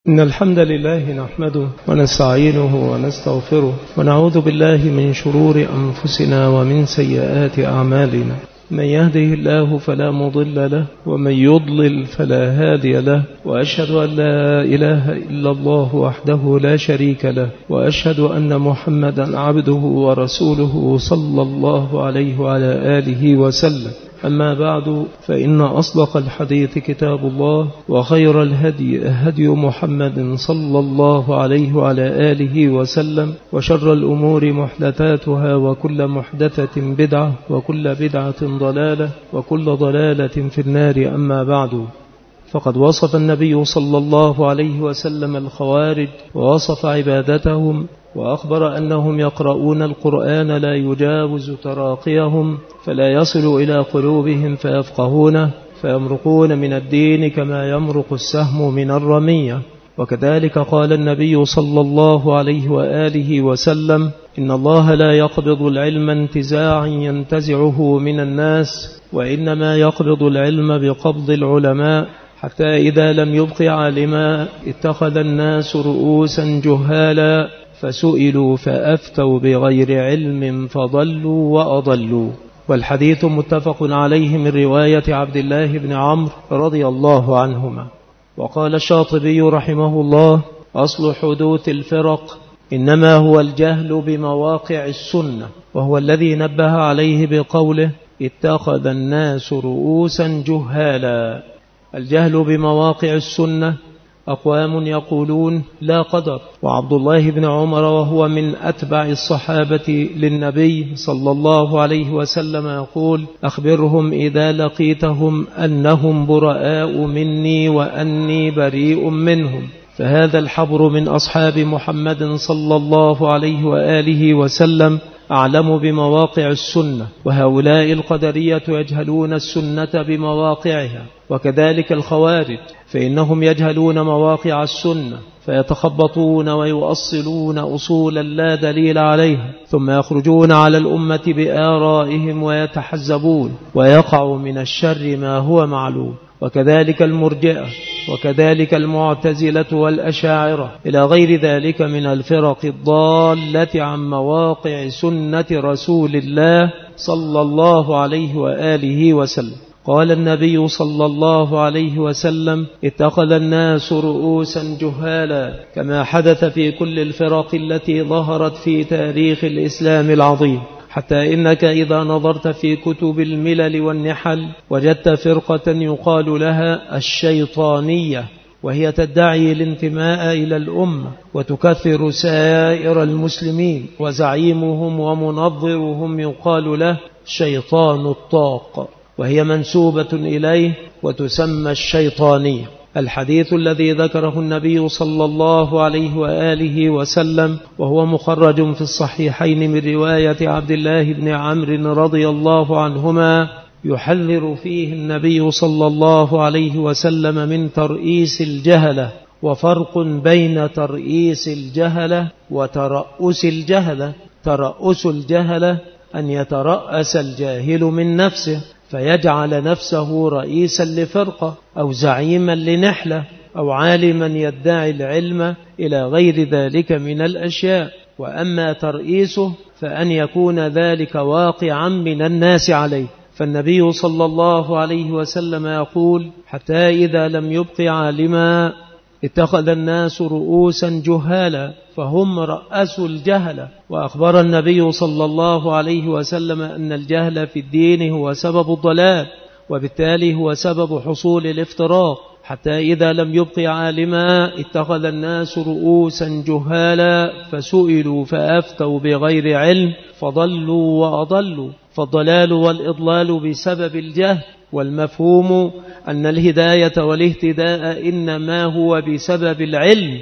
إن الحمد لله نحمده ونستعينه ونستغفره ونعوذ بالله من شرور أنفسنا ومن سيئات أعمالنا. من يهده الله فلا مضل له ومن يضلل فلا هادي له، وأشهد أن لا إله إلا الله وحده لا شريك له، وأشهد أن محمدا عبده ورسوله صلى الله عليه وعلى آله وسلم. أما بعد، فإن أصدق الحديث كتاب الله، وخير الهدي هدي محمد صلى الله عليه وعلى آله وسلم، وشر الأمور محدثاتها، وكل محدثة بدعة، وكل بدعة ضلالة، وكل ضلالة في النار. أما بعد، فقد وصف النبي صلى الله عليه وسلم الخوارج ووصف عبادتهم، وأخبر أنهم يقرؤون القرآن لا يجاوز تراقيهم، فلا يصل إلى قلوبهم فيفقهونه، فيمرقون من الدين كما يمرق السهم من الرمية. وكذلك قال النبي صلى الله عليه وآله وسلم: إن الله لا يقبض العلم انتزاعا ينتزعه من الناس، وإنما يقبض العلم بقبض العلماء، حتى إذا لم يبق عالما اتخذ الناس رؤوسا جهالا، فسئلوا فأفتوا بغير علم فضلوا وأضلوا. والحديث متفق عليه من رواية عبد الله بن عمرو رضي الله عنهما. وقال الشاطبي رحمه الله: أصل حدوث الفرق إنما هو الجهل بمواقع السنة، وهو الذي نبه عليه بقوله: اتخذ الناس رؤوسا جهالا. الجهل بمواقع السنة: أقوام يقولون لا قدر، وعبد الله بن عمر وهو من أتبع الصحابة للنبي صلى الله عليه وسلم يقول: أخبرهم إذا لقيتهم أنهم براء مني وأني بريء منهم. فهذا الحبر من أصحاب محمد صلى الله عليه وآله وسلم أعلم بمواقع السنة، وهؤلاء القدرية يجهلون السنة بمواقعها. وكذلك الخوارج، فإنهم يجهلون مواقع السنة، فيتخبطون ويؤصلون أصولا لا دليل عليها، ثم يخرجون على الأمة بآرائهم ويتحزبون، ويقع من الشر ما هو معلوم. وكذلك المرجئة، وكذلك المعتزلة والأشاعرة، إلى غير ذلك من الفرق الضالة عن مواقع سنة رسول الله صلى الله عليه وآله وسلم. قال النبي صلى الله عليه وسلم: اتخذ الناس رؤوسا جهالا، كما حدث في كل الفرق التي ظهرت في تاريخ الإسلام العظيم. حتى إنك إذا نظرت في كتب الملل والنحل وجدت فرقة يقال لها الشيطانية، وهي تدعي الانتماء إلى الأمة وتكثر سائر المسلمين، وزعيمهم ومنظرهم يقال له شيطان الطاق، وهي منسوبة إليه وتسمى الشيطانية. الحديث الذي ذكره النبي صلى الله عليه وآله وسلم، وهو مخرج في الصحيحين من رواية عبد الله بن عمرو رضي الله عنهما، يحذر فيه النبي صلى الله عليه وسلم من ترئيس الجهلة، وفرق بين ترئيس الجهلة وترأس الجهلة. ترأس الجهلة أن يترأس الجاهل من نفسه، فيجعل نفسه رئيسا لفرقة، أو زعيما لنحلة، أو عالما يدعي العلم، إلى غير ذلك من الأشياء. وأما ترئيسه فأن يكون ذلك واقعا من الناس عليه. فالنبي صلى الله عليه وسلم يقول: حتى إذا لم يبق عالما اتخذ الناس رؤوسا جهالا، فهم رأسوا الجهل. وأخبر النبي صلى الله عليه وسلم أن الجهل في الدين هو سبب الضلال، وبالتالي هو سبب حصول الافتراق. حتى إذا لم يبق عالما اتخذ الناس رؤوسا جهالا، فسئلوا فأفتوا بغير علم فضلوا وأضلوا. فالضلال والإضلال بسبب الجهل، والمفهوم أن الهداية والاهتداء إنما هو بسبب العلم.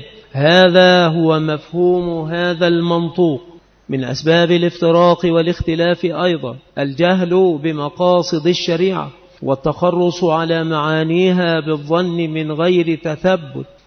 هذا هو مفهوم هذا المنطوق. من أسباب الافتراق والاختلاف أيضا الجهل بمقاصد الشريعة، والتخرص على معانيها بالظن من غير تثبت،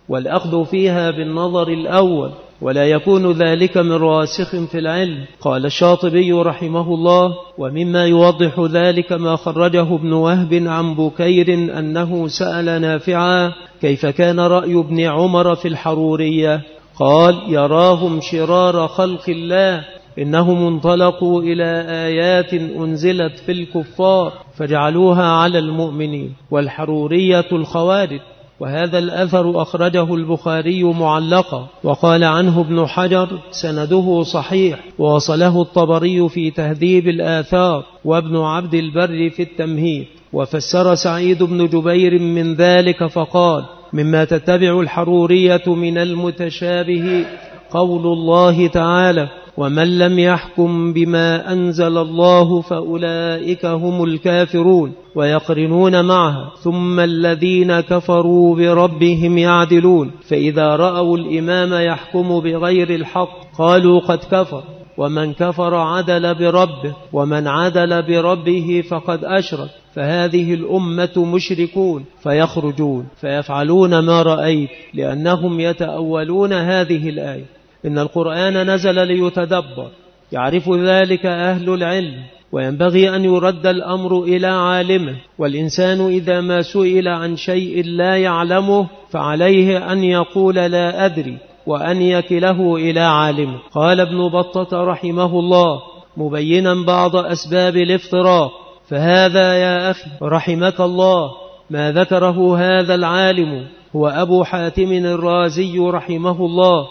والأخذ فيها بالنظر الأول، ولا يكون ذلك من راسخ في العلم. قال الشاطبي رحمه الله: ومما يوضح ذلك ما خرجه ابن وهب عن بكير أنه سأل نافعا كيف كان رأي ابن عمر في الحرورية، قال: يراهم شرار خلق الله، إنهم انطلقوا إلى آيات أنزلت في الكفار فجعلوها على المؤمنين، والحرورية الخوارج. وهذا الأثر أخرجه البخاري معلقا، وقال عنه ابن حجر: سنده صحيح، ووصله الطبري في تهذيب الآثار، وابن عبد البر في التمهيد. وفسر سعيد بن جبير من ذلك فقال: مما تتبع الحرورية من المتشابه قول الله تعالى: ومن لم يحكم بما أنزل الله فأولئك هم الكافرون، ويقرنون معها: ثم الذين كفروا بربهم يعدلون، فإذا رأوا الإمام يحكم بغير الحق قالوا قد كفر، ومن كفر عدل بربه، ومن عدل بربه فقد أشرك، فهذه الأمة مشركون فيخرجون فيفعلون ما رأيت، لأنهم يتأولون هذه الآية. إن القرآن نزل ليتدبر، يعرف ذلك أهل العلم، وينبغي أن يرد الأمر إلى عالمه. والإنسان إذا ما سئل عن شيء لا يعلمه فعليه أن يقول لا أدري، وأن يكله إلى عالمه. قال ابن بطة رحمه الله مبينا بعض أسباب الافتراق: فهذا يا أخي رحمك الله ما ذكره هذا العالم هو أبو حاتم الرازي رحمه الله،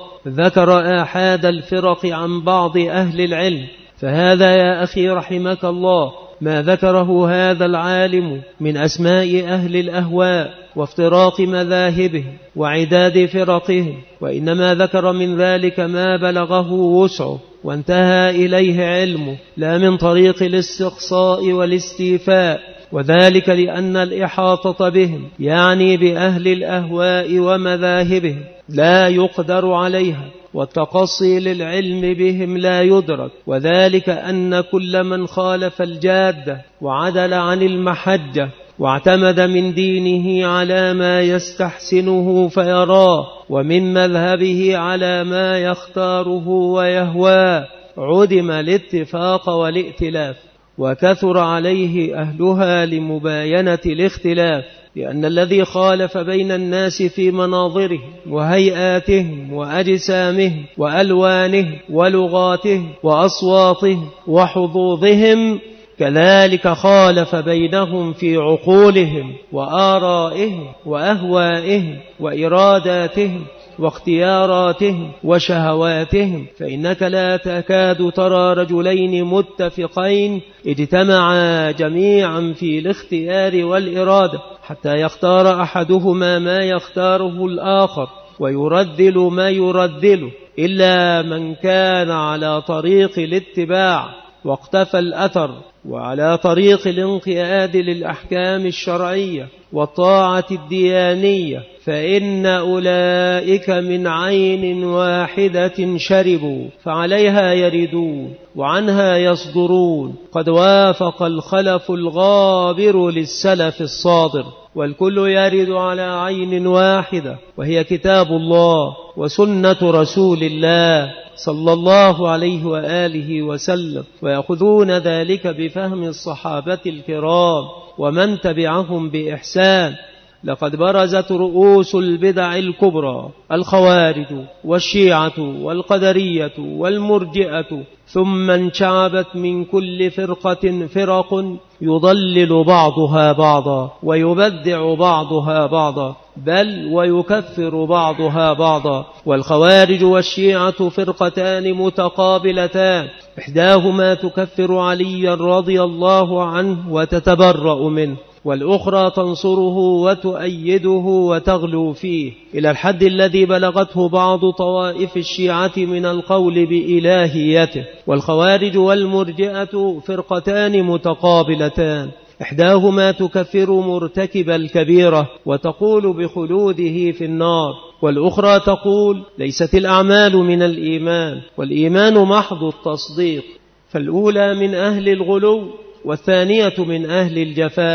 ذكر آحاد الفرق عن بعض أهل العلم. فهذا يا أخي رحمك الله ما ذكره هذا العالم من أسماء أهل الأهواء وافتراق مذاهبهم وعداد فرقهم، وإنما ذكر من ذلك ما بلغه وسعه وانتهى إليه علمه، لا من طريق الاستقصاء والاستيفاء، وذلك لأن الإحاطة بهم يعني بأهل الأهواء ومذاهبهم لا يقدر عليها، والتقصي للعلم بهم لا يدرك، وذلك أن كل من خالف الجادة وعدل عن المحجة واعتمد من دينه على ما يستحسنه فيراه، ومن مذهبه على ما يختاره ويهواه، عدم الاتفاق والائتلاف، وكثر عليه أهلها لمباينة الاختلاف، لأن الذي خالف بين الناس في مناظرهم وهيئاتهم وأجسامهم وألوانهم ولغاتهم وأصواتهم وحظوظهم كذلك خالف بينهم في عقولهم وآرائهم وأهوائهم وإراداتهم واختياراتهم وشهواتهم. فإنك لا تكاد ترى رجلين متفقين اجتمعا جميعا في الاختيار والإرادة حتى يختار أحدهما ما يختاره الآخر ويرذل ما يرذله، إلا من كان على طريق الاتباع واقتفى الأثر وعلى طريق الانقياد للأحكام الشرعية والطاعة الديانية، فإن أولئك من عين واحدة شربوا فعليها يردون وعنها يصدرون، قد وافق الخلف الغابر للسلف الصادر، والكل يرد على عين واحدة وهي كتاب الله وسنة رسول الله صلى الله عليه وآله وسلم، ويأخذون ذلك بفهم الصحابة الكرام ومن تبعهم بإحسان. لقد برزت رؤوس البدع الكبرى الخوارج والشيعة والقدرية والمرجئة، ثم انشعبت من كل فرقة فرق يضلل بعضها بعضا ويبدع بعضها بعضا، بل ويكفر بعضها بعضا. والخوارج والشيعة فرقتان متقابلتان، إحداهما تكفر عليا رضي الله عنه وتتبرأ منه، والأخرى تنصره وتؤيده وتغلو فيه، إلى الحد الذي بلغته بعض طوائف الشيعة من القول بإلهيته. والخوارج والمرجئة فرقتان متقابلتان، إحداهما تكفر مرتكب الكبيرة وتقول بخلوده في النار، والأخرى تقول ليست الأعمال من الإيمان، والإيمان محض التصديق. فالأولى من أهل الغلو والثانية من أهل الجفاء،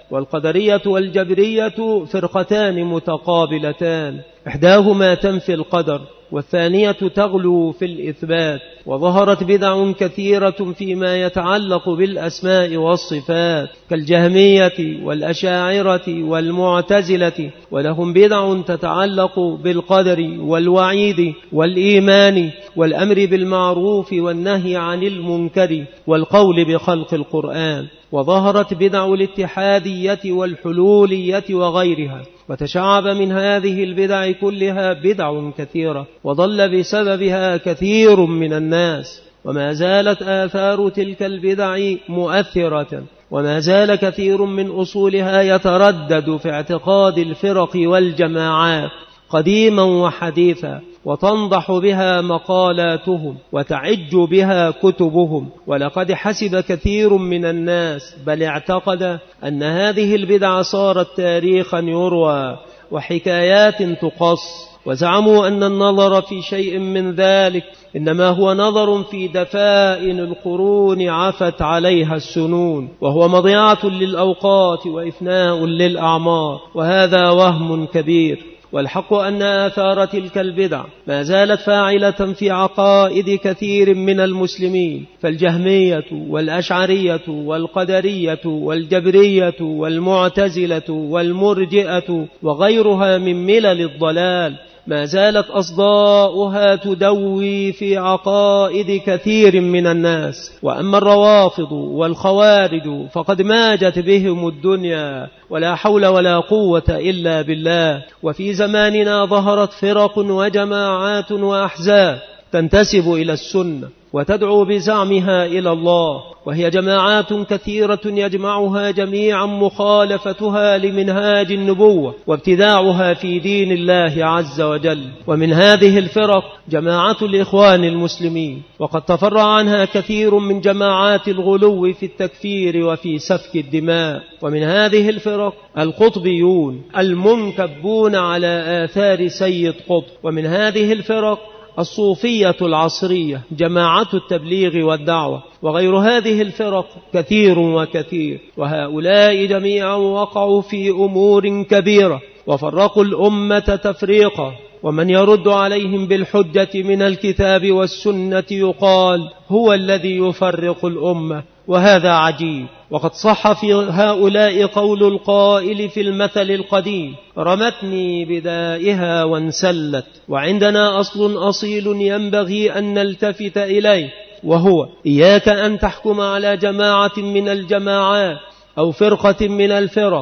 والقدرية والجبرية فرقتان متقابلتان، إحداهما تنفي القدر والثانية تغلو في الإثبات. وظهرت بدع كثيرة فيما يتعلق بالأسماء والصفات كالجهمية والأشاعرة والمعتزلة، ولهم بدع تتعلق بالقدر والوعيد والإيمان والأمر بالمعروف والنهي عن المنكر والقول بخلق القرآن. وظهرت بدع الاتحادية والحلولية وغيرها، وتشعب من هذه البدع كلها بدع كثيرة، وضل بسببها كثير من الناس، وما زالت آثار تلك البدع مؤثرة، وما زال كثير من أصولها يتردد في اعتقاد الفرق والجماعات قديما وحديثا، وتنضح بها مقالاتهم وتعج بها كتبهم. ولقد حسب كثير من الناس بل اعتقد أن هذه البدع صارت تاريخا يروى وحكايات تقص، وزعموا أن النظر في شيء من ذلك إنما هو نظر في دفائن القرون عفت عليها السنون، وهو مضيعة للأوقات وإفناء للأعمار، وهذا وهم كبير. والحق أن آثار تلك البدع ما زالت فاعلة في عقائد كثير من المسلمين، فالجهمية والأشعرية والقدرية والجبرية والمعتزلة والمرجئة وغيرها من ملل الضلال ما زالت أصداؤها تدوي في عقائد كثير من الناس. وأما الروافض والخوارج فقد ماجت بهم الدنيا ولا حول ولا قوة إلا بالله. وفي زماننا ظهرت فرق وجماعات وأحزاب تنتسب إلى السنة وتدعو بزعمها إلى الله، وهي جماعات كثيرة يجمعها جميعا مخالفتها لمنهاج النبوة وابتداعها في دين الله عز وجل. ومن هذه الفرق جماعة الإخوان المسلمين، وقد تفرع عنها كثير من جماعات الغلو في التكفير وفي سفك الدماء. ومن هذه الفرق القطبيون المنكبون على آثار سيد قطب. ومن هذه الفرق الصوفية العصرية جماعة التبليغ والدعوة، وغير هذه الفرق كثير وكثير. وهؤلاء جميعا وقعوا في أمور كبيرة وفرقوا الأمة تفريقا، ومن يرد عليهم بالحجة من الكتاب والسنة يقال هو الذي يفرق الأمة، وهذا عجيب. وقد صح في هؤلاء قول القائل في المثل القديم: رمتني بدائها وانسلت. وعندنا أصل أصيل ينبغي أن نلتفت إليه، وهو إياك أن تحكم على جماعة من الجماعات أو فرقة من الفرق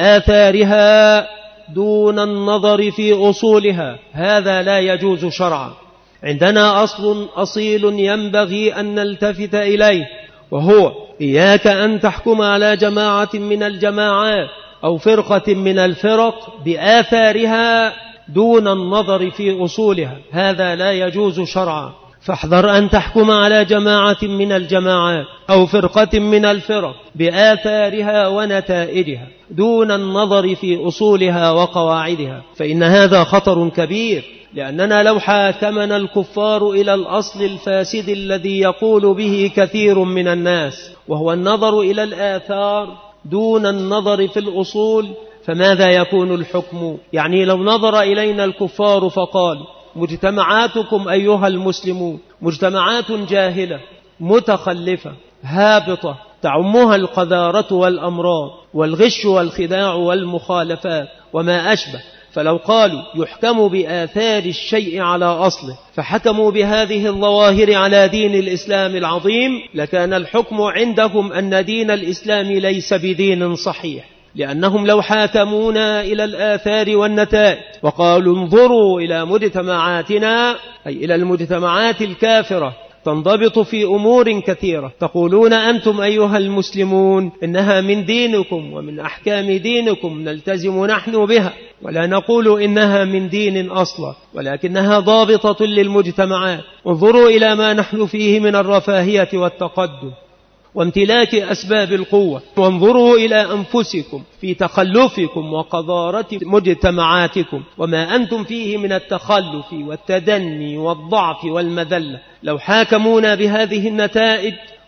بآثارها دون النظر في أصولها، هذا لا يجوز شرعا. عندنا أصل أصيل ينبغي أن نلتفت إليه، وهو إياك أن تحكم على جماعة من الجماعات أو فرقة من الفرق بآثارها دون النظر في أصولها، هذا لا يجوز شرعا. فاحذر أن تحكم على جماعة من الجماعات أو فرقة من الفرق بآثارها ونتائجها دون النظر في أصولها وقواعدها، فإن هذا خطر كبير. لأننا لو حاكمنا الكفار إلى الأصل الفاسد الذي يقول به كثير من الناس، وهو النظر إلى الآثار دون النظر في الأصول، فماذا يكون الحكم؟ يعني لو نظر إلينا الكفار فقال: مجتمعاتكم أيها المسلمون مجتمعات جاهلة متخلفة هابطة تعمها القذارة والأمراض والغش والخداع والمخالفات وما أشبه، فلو قالوا يحكم بآثار الشيء على أصله فحكموا بهذه الظواهر على دين الإسلام العظيم، لكان الحكم عندهم أن دين الإسلام ليس بدين صحيح. لأنهم لو حاكمونا إلى الآثار والنتائج وقالوا انظروا إلى مجتمعاتنا، أي إلى المجتمعات الكافرة، تنضبط في أمور كثيرة، تقولون أنتم أيها المسلمون إنها من دينكم ومن أحكام دينكم نلتزم نحن بها، ولا نقول إنها من دين أصلا ولكنها ضابطة للمجتمعات. انظروا إلى ما نحن فيه من الرفاهية والتقدم وامتلاك أسباب القوة، وانظروا إلى أنفسكم في تخلفكم وقذارة مجتمعاتكم وما أنتم فيه من التخلف والتدني والضعف والمذلة. لو حاكمونا بهذه النتائج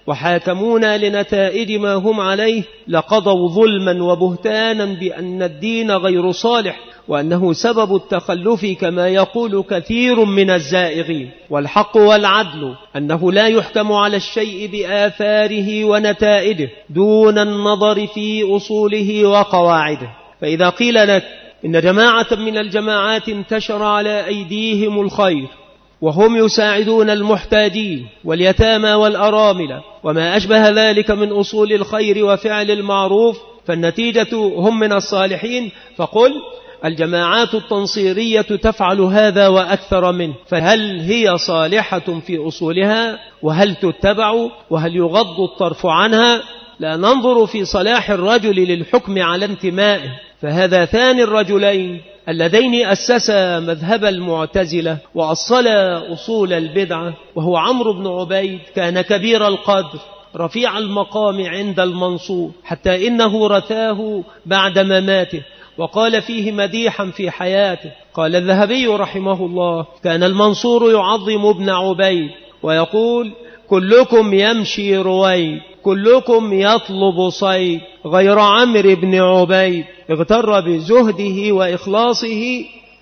وحاكمونا لنتائج ما هم عليه لقضوا ظلما وبهتانا بأن الدين غير صالح وأنه سبب التخلف كما يقول كثير من الزائغين. والحق والعدل أنه لا يحكم على الشيء بآثاره ونتائجه دون النظر في أصوله وقواعده. فإذا قيل لك إن جماعة من الجماعات انتشر على أيديهم الخير وهم يساعدون المحتاجين واليتامى والأرامل وما أشبه ذلك من أصول الخير وفعل المعروف، فالنتيجة هم من الصالحين، فقل الجماعات التنصيرية تفعل هذا وأكثر منه، فهل هي صالحة في أصولها؟ وهل تتبع؟ وهل يغض الطرف عنها؟ لا ننظر في صلاح الرجل للحكم على انتمائه، فهذا ثاني الرجلين اللذين أسسا مذهب المعتزلة وأصلا أصول البدعة، وهو عمرو بن عبيد. كان كبير القدر رفيع المقام عند المنصور، حتى إنه رثاه بعد مماته وقال فيه مديحا في حياته. قال الذهبي رحمه الله: كان المنصور يعظم ابن عبيد ويقول: كلكم يمشي رويد، كلكم يطلب صيد، غير عمرو بن عبيد اغتر بزهده وإخلاصه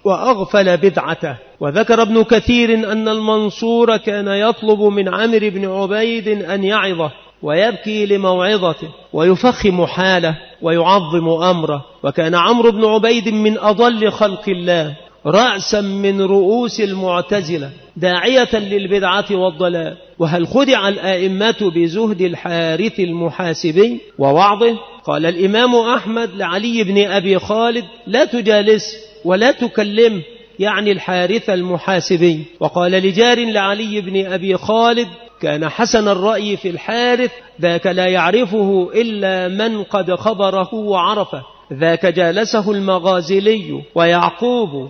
وأغفل بدعته. وذكر ابن كثير أن المنصور كان يطلب من عمرو بن عبيد أن يعظه ويبكي لموعظته ويفخم حاله ويعظم أمره. وكان عمرو بن عبيد من أضل خلق الله، رأسا من رؤوس المعتزلة، داعية للبدعة والضلال. وهل خدع الآئمة بزهد الحارث المحاسبي ووعظه؟ قال الإمام أحمد لعلي بن أبي خالد: لا تجالس ولا تكلم، يعني الحارث المحاسبي. وقال لجار لعلي بن أبي خالد: كان حسن الرأي في الحارث، ذاك لا يعرفه إلا من قد خبره وعرفه، ذاك جالسه المغازلي ويعقوب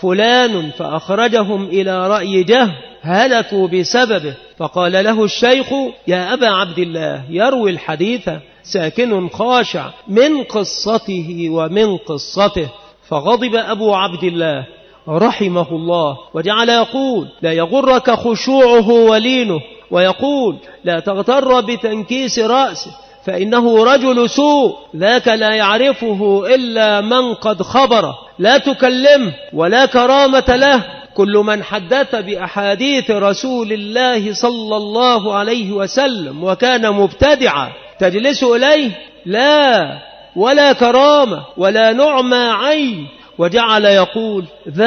وفلان فأخرجهم إلى رأي جهم هلكوا بسببه. فقال له الشيخ: يا أبا عبد الله، يروي الحديث ساكن خاشع من قصته ومن قصته. فغضب أبو عبد الله رحمه الله وجعل يقول: لا يغرك خشوعه ولينه، ويقول: لا تغتر بتنكيس رأسه، فإنه رجل سوء، ذاك لا يعرفه إلا من قد خبره، لا تكلمه ولا كرامة له. كل من حدث بأحاديث رسول الله صلى الله عليه وسلم وكان مبتدعا تجلس إليه؟ لا، ولا كرامة ولا نعمى عين. وجعل يقول: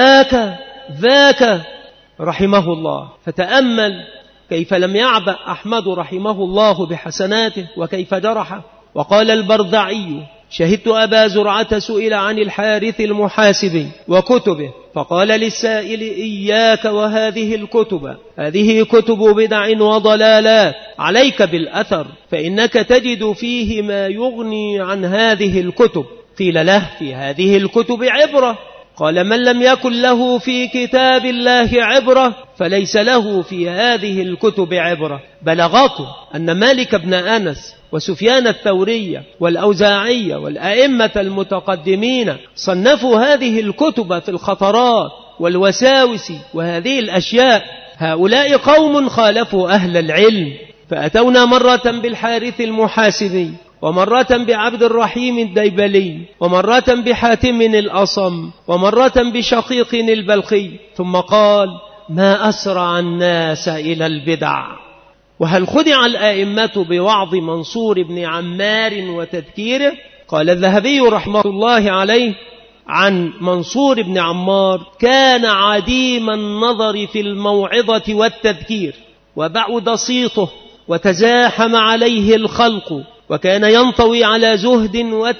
ذاك رحمه الله. فتأمل كيف لم يعبأ أحمد رحمه الله بحسناته وكيف جرحه. وقال البردعي: شهدت أبا زرعة سئل عن الحارث المحاسبي وكتبه، فقال للسائل: إياك وهذه الكتب، هذه كتب بدع وضلالات، عليك بالأثر، فإنك تجد فيه ما يغني عن هذه الكتب. قيل له: في هذه الكتب عبرة. قال: من لم يكن له في كتاب الله عبرة فليس له في هذه الكتب عبرة. بلغكم أن مالك بن أنس وسفيان الثوري والأوزاعي والأئمة المتقدمين صنفوا هذه الكتب في الخطرات والوساوس وهذه الأشياء. هؤلاء قوم خالفوا أهل العلم، فأتونا مرة بالحارث المحاسبي، ومرة بعبد الرحيم الديبلي، ومرة بحاتم الأصم، ومرة بشقيق البلخي، ثم قال: ما أسرع الناس إلى البدع. وهل خدع الآئمة بوعظ منصور بن عمار وتذكيره؟ قال الذهبي رحمه الله عليه عن منصور بن عمار: كان عديم النظر في الموعظة والتذكير، وبعد صيته وتزاحم عليه الخلق، وكان ينطوي على زهد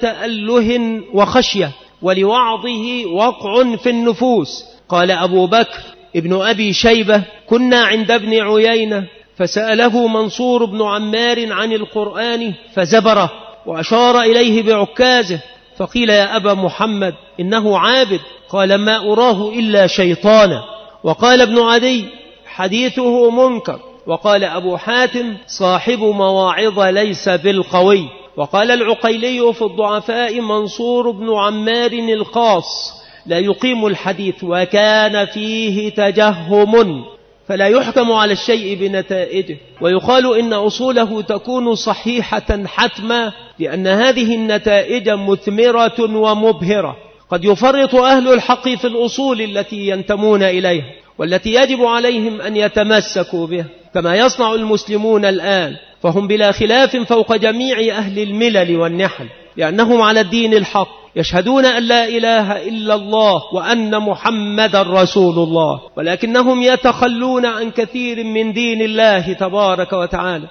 وتأله وخشية، ولوعظه وقع في النفوس. قال أبو بكر ابن أبي شيبة: كنا عند ابن عيينة فسأله منصور بن عمار عن القرآن فزبره وأشار إليه بعكازه، فقيل: يا أبا محمد إنه عابد. قال: ما أراه إلا شيطانا. وقال ابن عدي: حديثه منكر. وقال أبو حاتم: صاحب مواعظ ليس بالقوي. وقال العقيلي في الضعفاء: منصور بن عمار الخاص لا يقيم الحديث، وكان فيه تجهم فلا يحكم على الشيء بنتائجه، ويقال إن أصوله تكون صحيحة حتما، لأن هذه النتائج مثمرة ومبهرة. قد يفرط أهل الحق في الأصول التي ينتمون إليها والتي يجب عليهم أن يتمسكوا بها، كما يصنع المسلمون الآن، فهم بلا خلاف فوق جميع أهل الملل والنحل، لأنهم على الدين الحق، يشهدون أن لا إله إلا الله وأن محمد رسول الله، ولكنهم يتخلون عن كثير من دين الله تبارك وتعالى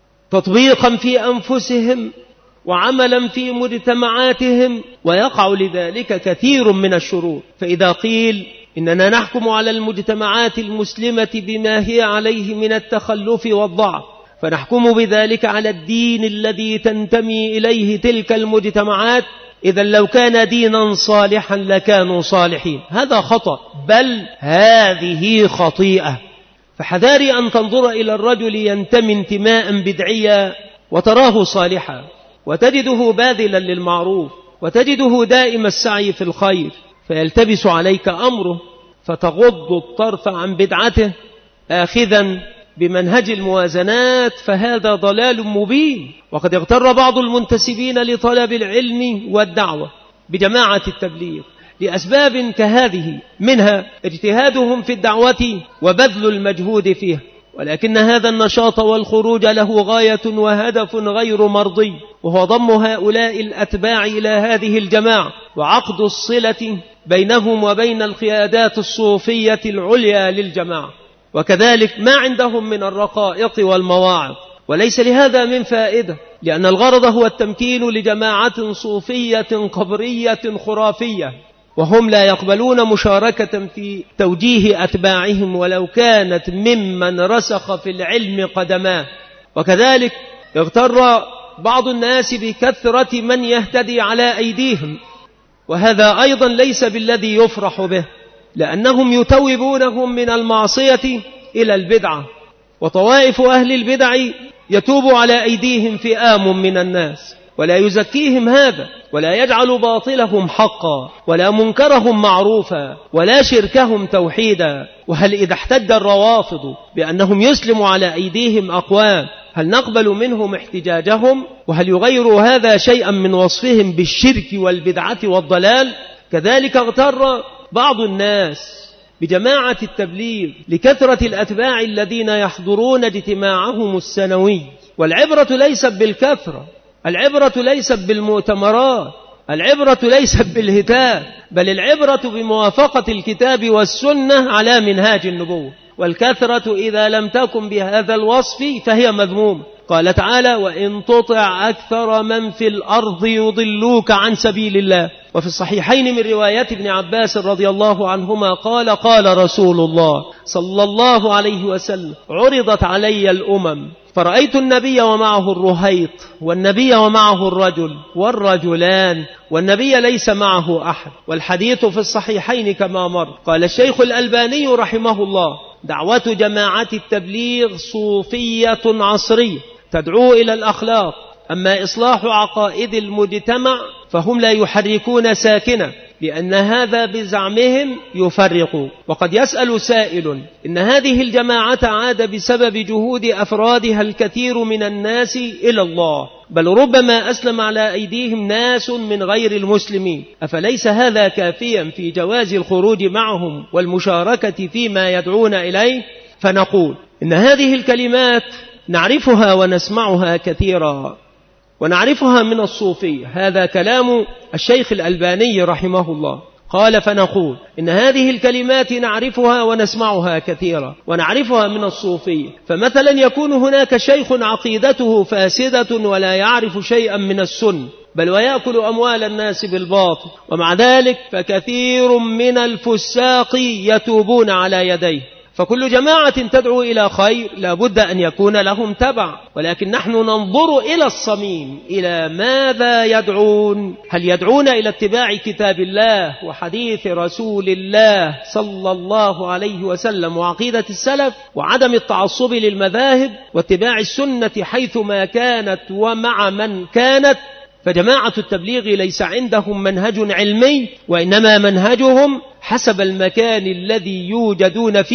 تطبيقا في أنفسهم وعملا في مجتمعاتهم، ويقع لذلك كثير من الشرور. فإذا قيل إننا نحكم على المجتمعات المسلمة بما هي عليه من التخلف والضعف، فنحكم بذلك على الدين الذي تنتمي إليه تلك المجتمعات، إذا لو كان دينا صالحا لكانوا صالحين. هذا خطأ، بل هذه خطيئة. فحذاري أن تنظر إلى الرجل ينتمي انتماء بدعيا وتراه صالحا، وتجده باذلا للمعروف، وتجده دائم السعي في الخير، فيلتبس عليك أمره فتغض الطرف عن بدعته آخذا بمنهج الموازنات، فهذا ضلال مبين. وقد اغتر بعض المنتسبين لطلب العلم والدعوة بجماعة التبليغ لأسباب كهذه، منها اجتهادهم في الدعوة وبذل المجهود فيها، ولكن هذا النشاط والخروج له غاية وهدف غير مرضي، وهو ضم هؤلاء الأتباع إلى هذه الجماعة وعقد الصلة بينهم وبين القيادات الصوفية العليا للجماعة، وكذلك ما عندهم من الرقائق والمواعظ. وليس لهذا من فائدة، لأن الغرض هو التمكين لجماعة صوفية قبرية خرافية، وهم لا يقبلون مشاركة في توجيه أتباعهم ولو كانت ممن رسخ في العلم قدماه. وكذلك اغتر بعض الناس بكثرة من يهتدي على أيديهم، وهذا أيضا ليس بالذي يفرح به، لأنهم يتوبونهم من المعصية إلى البدعة، وطوائف أهل البدع يتوب على أيديهم فئام من الناس، ولا يزكيهم هذا، ولا يجعل باطلهم حقا، ولا منكرهم معروفا، ولا شركهم توحيدا. وهل إذا احتج الروافض بأنهم يسلموا على أيديهم أقوام، هل نقبل منهم احتجاجهم؟ وهل يغير هذا شيئا من وصفهم بالشرك والبدعة والضلال؟ كذلك اغتر بعض الناس بجماعة التبليغ لكثرة الأتباع الذين يحضرون اجتماعهم السنوي، والعبرة ليست بالكثرة، العبرة ليست بالمؤتمرات، العبرة ليست بالهتاف، بل العبرة بموافقة الكتاب والسنة على منهاج النبوة. والكثرة إذا لم تكن بهذا الوصف فهي مذمومة. قال تعالى: وإن تطع أكثر من في الأرض يضلوك عن سبيل الله. وفي الصحيحين من رواية ابن عباس رضي الله عنهما قال: قال رسول الله صلى الله عليه وسلم: عرضت علي الأمم فرأيت النبي ومعه الرهيط، والنبي ومعه الرجل والرجلان، والنبي ليس معه أحد. والحديث في الصحيحين كما مر. قال الشيخ الألباني رحمه الله: دعوة جماعة التبليغ صوفية عصرية تدعو إلى الأخلاق، أما إصلاح عقائد المجتمع فهم لا يحركون ساكنة، لأن هذا بزعمهم يفرق. وقد يسأل سائل: إن هذه الجماعة عاد بسبب جهود أفرادها الكثير من الناس إلى الله، بل ربما أسلم على أيديهم ناس من غير المسلمين، أفليس هذا كافيا في جواز الخروج معهم والمشاركة فيما يدعون إليه؟ فنقول إن هذه الكلمات نعرفها ونسمعها كثيرا، ونعرفها من الصوفية. هذا كلام الشيخ الألباني رحمه الله. قال: فنقول إن هذه الكلمات نعرفها ونسمعها كثيرا، ونعرفها من الصوفية. فمثلا يكون هناك شيخ عقيدته فاسدة ولا يعرف شيئا من السنة، بل ويأكل أموال الناس بالباطل، ومع ذلك فكثير من الفساق يتوبون على يديه. فكل جماعة تدعو إلى خير لا بد أن يكون لهم تبع، ولكن نحن ننظر إلى الصميم، إلى ماذا يدعون. هل يدعون إلى اتباع كتاب الله وحديث رسول الله صلى الله عليه وسلم وعقيدة السلف، وعدم التعصب للمذاهب، واتباع السنة حيثما كانت ومع من كانت؟ فجماعة التبليغ ليس عندهم منهج علمي، وإنما منهجهم حسب المكان الذي يوجدون فيه،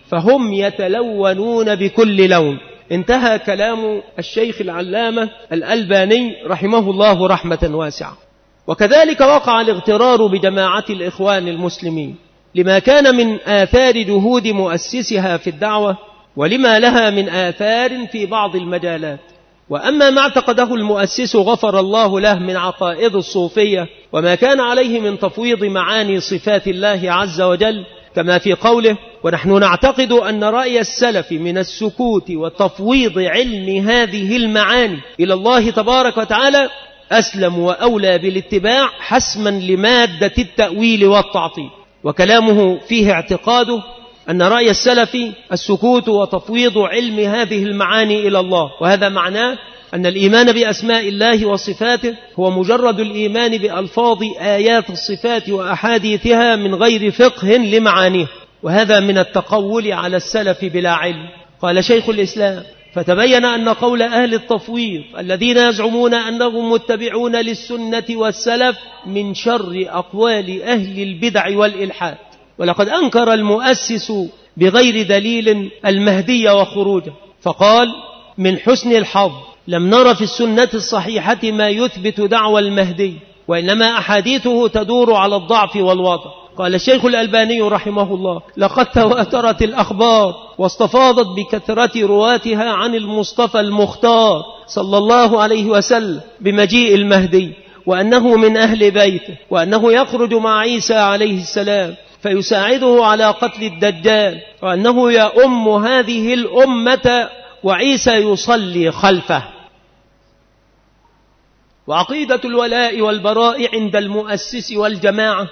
فهم يتلونون بكل لون. انتهى كلام الشيخ العلامة الألباني رحمه الله رحمة واسعة. وكذلك وقع الاغترار بجماعة الإخوان المسلمين لما كان من آثار جهود مؤسسها في الدعوة، ولما لها من آثار في بعض المجالات. وأما ما اعتقده المؤسس غفر الله له من عقائد الصوفية وما كان عليه من تفويض معاني صفات الله عز وجل، كما في قوله: ونحن نعتقد أن رأي السلف من السكوت وتفويض علم هذه المعاني إلى الله تبارك وتعالى أسلم وأولى بالاتباع حسما لمادة التأويل والتعطيل. وكلامه فيه اعتقاده أن رأي السلف السكوت وتفويض علم هذه المعاني إلى الله، وهذا معناه أن الإيمان بأسماء الله وصفاته هو مجرد الإيمان بألفاظ آيات الصفات وأحاديثها من غير فقه لمعانيه، وهذا من التقول على السلف بلا علم. قال شيخ الإسلام: فتبين أن قول أهل التفويض الذين يزعمون أنهم متبعون للسنة والسلف من شر أقوال أهل البدع والإلحاد. ولقد أنكر المؤسس بغير دليل المهدي وخروجه، فقال: من حسن الحظ لم نر في السنة الصحيحة ما يثبت دعوى المهدي، وإنما أحاديثه تدور على الضعف والوضع. قال الشيخ الألباني رحمه الله: لقد تواترت الأخبار واستفاضت بكثرة رواتها عن المصطفى المختار صلى الله عليه وسلم بمجيء المهدي، وأنه من أهل بيته، وأنه يخرج مع عيسى عليه السلام فيساعده على قتل الدجال، وأنه يؤم هذه الأمة وعيسى يصلي خلفه. وعقيدة الولاء والبراء عند المؤسس والجماعة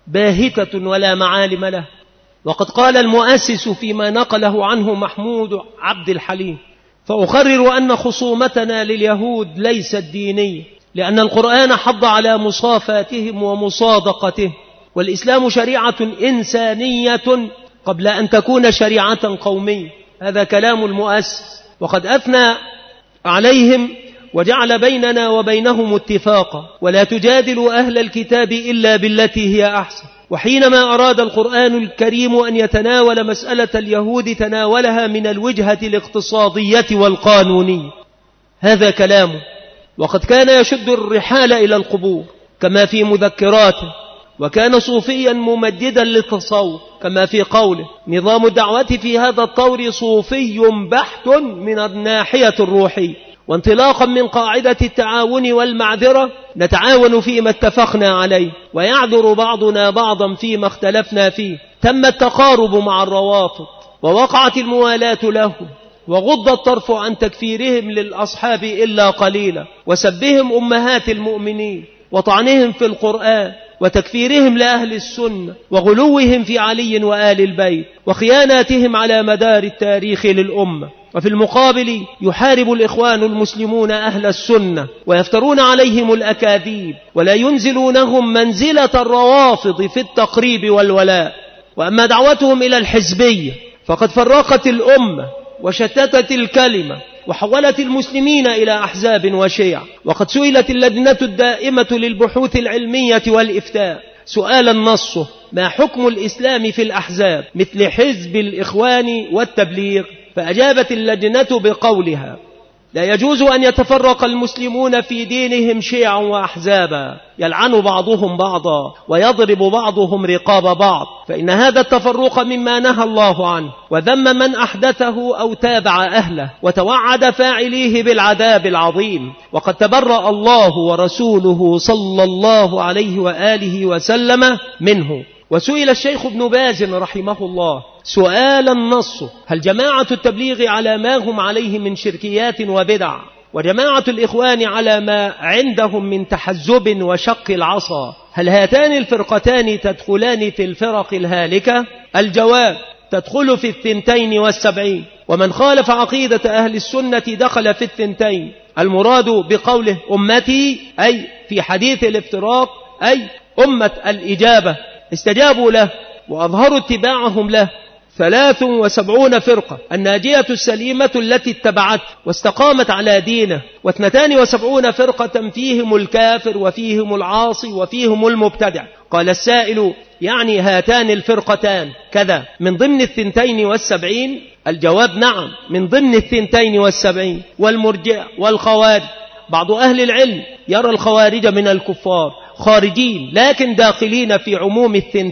باهتة ولا معالم له. وقد قال المؤسس فيما نقله عنه محمود عبد الحليم: فأخرر أن خصومتنا لليهود ليست دينية، لأن القرآن حض على مصافاتهم ومصادقتهم، والإسلام شريعة إنسانية قبل أن تكون شريعة قومية. هذا كلام المؤسس، وقد أثنى عليهم وجعل بيننا وبينهم اتفاقا: ولا تجادلوا أهل الكتاب إلا بالتي هي أحسن. وحينما أراد القرآن الكريم أن يتناول مسألة اليهود تناولها من الوجهة الاقتصادية والقانونية. هذا كلامه. وقد كان يشد الرحال إلى القبور كما في مذكراته، وكان صوفيا ممجدا للتصوف كما في قوله: نظام الدعوة في هذا الطور صوفي بحت من الناحية الروحية، وانطلاقا من قاعدة التعاون والمعذرة نتعاون فيما اتفقنا عليه، ويعذر بعضنا بعضا فيما اختلفنا فيه. تم التقارب مع الروافض ووقعت الموالاة لهم، وغض الطرف عن تكفيرهم للأصحاب إلا قليلا، وسبهم أمهات المؤمنين، وطعنهم في القرآن، وتكفيرهم لأهل السنة، وغلوهم في علي وآل البيت، وخياناتهم على مدار التاريخ للأمة. وفي المقابل يحارب الإخوان المسلمون أهل السنة ويفترون عليهم الأكاذيب، ولا ينزلونهم منزلة الروافض في التقريب والولاء. وأما دعوتهم إلى الحزبية فقد فرقت الأمة وشتتت الكلمة وحولت المسلمين إلى أحزاب وشيع. وقد سئلت اللجنة الدائمة للبحوث العلمية والإفتاء سؤالا نصه: ما حكم الإسلام في الأحزاب مثل حزب الإخوان والتبليغ؟ فأجابت اللجنة بقولها: لا يجوز أن يتفرق المسلمون في دينهم شيعا وأحزابا يلعن بعضهم بعضا ويضرب بعضهم رقاب بعض، فإن هذا التفرق مما نهى الله عنه، وذم من أحدثه أو تابع أهله، وتوعد فاعليه بالعذاب العظيم. وقد تبرأ الله ورسوله صلى الله عليه وآله وسلم منه. وسئل الشيخ ابن باز رحمه الله سؤالا نصه: هل جماعة التبليغ على ما هم عليه من شركيات وبدع، وجماعة الإخوان على ما عندهم من تحزب وشق العصا، هل هاتان الفرقتان تدخلان في الفرق الهالكة؟ الجواب: تدخل في 72، ومن خالف عقيدة أهل السنة دخل في 2. المراد بقوله أمتي أي في حديث الافتراق أي أمة الإجابة، استجابوا له وأظهروا اتباعهم له، 73 فرقة، الناجية السليمة التي اتبعته واستقامت على دينه، و72 فرقة فيهم الكافر وفيهم العاصي وفيهم المبتدع. قال السائل: يعني هاتان الفرقتان كذا من ضمن 72؟ الجواب: نعم، من ضمن 72. والمرجئة والخوارج، بعض أهل العلم يرى الخوارج من الكفار خارجين لكن داخلين في عموم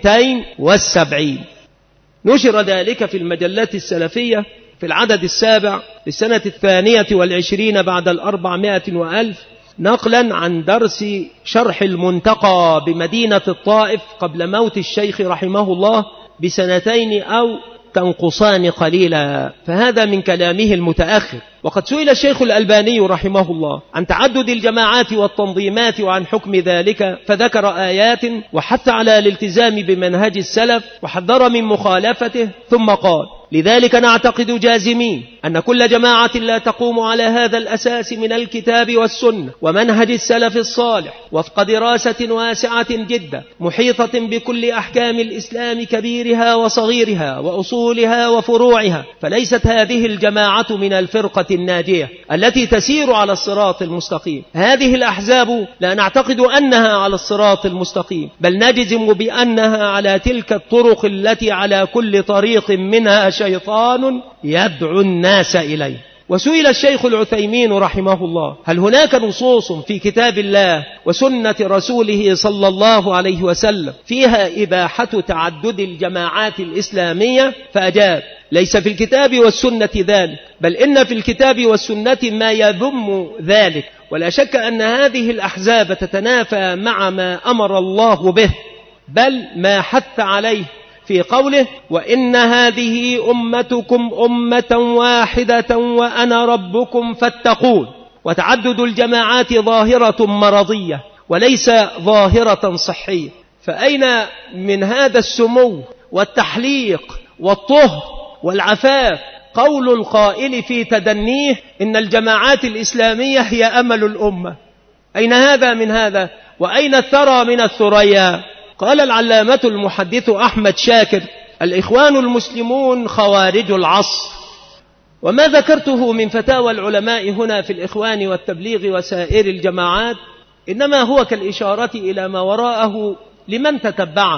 72. نشر ذلك في المجلات السلفية في العدد 7 للسنة 22 بعد 400 وألف، نقلا عن درس شرح المنتقى بمدينة الطائف قبل موت الشيخ رحمه الله ب2 أو تنقصان قليلا. فهذا من كلامه المتأخر. وقد سئل الشيخ الألباني رحمه الله عن تعدد الجماعات والتنظيمات وعن حكم ذلك، فذكر آيات وحث على الالتزام بمنهج السلف وحذر من مخالفته، ثم قال: لذلك نعتقد جازمين أن كل جماعة لا تقوم على هذا الأساس من الكتاب والسنة ومنهج السلف الصالح وفق دراسة واسعة جدا محيطة بكل أحكام الإسلام كبيرها وصغيرها وأصولها وفروعها، فليست هذه الجماعة من الفرقة الناجية التي تسير على الصراط المستقيم. هذه الأحزاب لا نعتقد أنها على الصراط المستقيم، بل نجزم بأنها على تلك الطرق التي على كل طريق منها شيطان يدعو الناس إليه. وسئل الشيخ العثيمين رحمه الله: هل هناك نصوص في كتاب الله وسنة رسوله صلى الله عليه وسلم فيها إباحة تعدد الجماعات الإسلامية؟ فأجاب: ليس في الكتاب والسنة ذلك، بل إن في الكتاب والسنة ما يذم ذلك، ولا شك أن هذه الأحزاب تتنافى مع ما أمر الله به، بل ما حث عليه في قوله: وإن هذه أمتكم أمة واحدة وأنا ربكم فاتقون. وتعدد الجماعات ظاهرة مرضية وليس ظاهرة صحية، فأين من هذا السمو والتحليق والطهر والعفاف قول القائل في تدنيه إن الجماعات الإسلامية هي أمل الأمة؟ أين هذا من هذا؟ وأين الثرى من الثريا؟ قال العلامة المحدث أحمد شاكر: الإخوان المسلمون خوارج العصر. وما ذكرته من فتاوى العلماء هنا في الإخوان والتبليغ وسائر الجماعات إنما هو كالإشارة إلى ما وراءه لمن تتبعه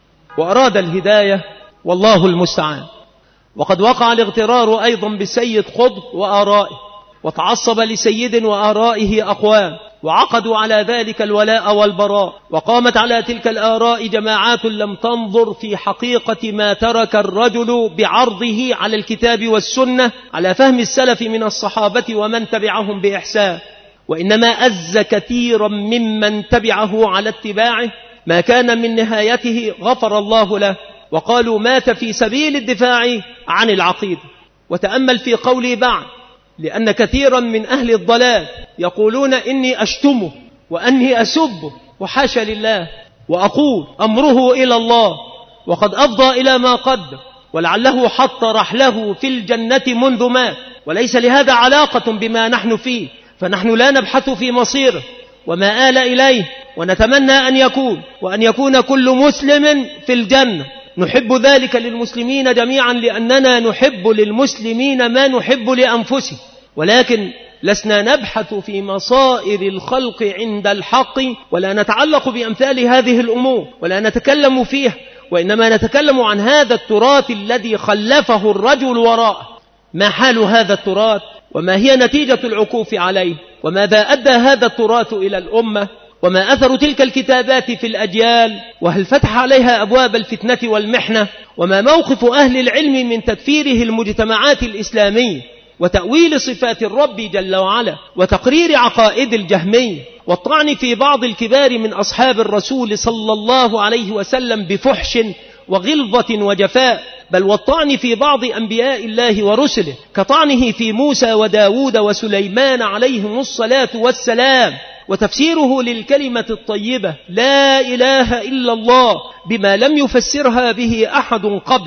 وأراد الهداية، والله المستعان. وقد وقع الاغترار أيضا بالسيد قطب وآرائه، وتعصب لسيد وآرائه أقوام، وعقدوا على ذلك الولاء والبراء، وقامت على تلك الآراء جماعات لم تنظر في حقيقة ما ترك الرجل بعرضه على الكتاب والسنة على فهم السلف من الصحابة ومن تبعهم بإحسان، وإنما أز كثيرا ممن تبعه على اتباعه ما كان من نهايته غفر الله له، وقالوا مات في سبيل الدفاع عن العقيدة. وتأمل في قولي بعد، لأن كثيرا من أهل الضلال يقولون إني أشتمه وأني أسبه، وحاشا لله، وأقول أمره إلى الله، وقد أفضى إلى ما قدم، ولعله حط رحله في الجنة منذ مات، وليس لهذا علاقة بما نحن فيه، فنحن لا نبحث في مصيره وما آل إليه، ونتمنى أن يكون وأن يكون كل مسلم في الجنة. نحب ذلك للمسلمين جميعا، لأننا نحب للمسلمين ما نحب لأنفسهم، ولكن لسنا نبحث في مصائر الخلق عند الحق، ولا نتعلق بأمثال هذه الأمور ولا نتكلم فيها، وإنما نتكلم عن هذا التراث الذي خلفه الرجل وراءه. ما حال هذا التراث؟ وما هي نتيجة العكوف عليه؟ وماذا أدى هذا التراث إلى الأمة؟ وما أثر تلك الكتابات في الأجيال؟ وهل فتح عليها أبواب الفتنة والمحنة؟ وما موقف أهل العلم من تكفيره المجتمعات الإسلامية وتأويل صفات الرب جل وعلا وتقرير عقائد الجهمية والطعن في بعض الكبار من أصحاب الرسول صلى الله عليه وسلم بفحش وغلظة وجفاء، بل والطعن في بعض أنبياء الله ورسله كطعنه في موسى وداود وسليمان عليهم الصلاة والسلام، وتفسيره للكلمة الطيبة لا إله إلا الله بما لم يفسرها به أحد قبله،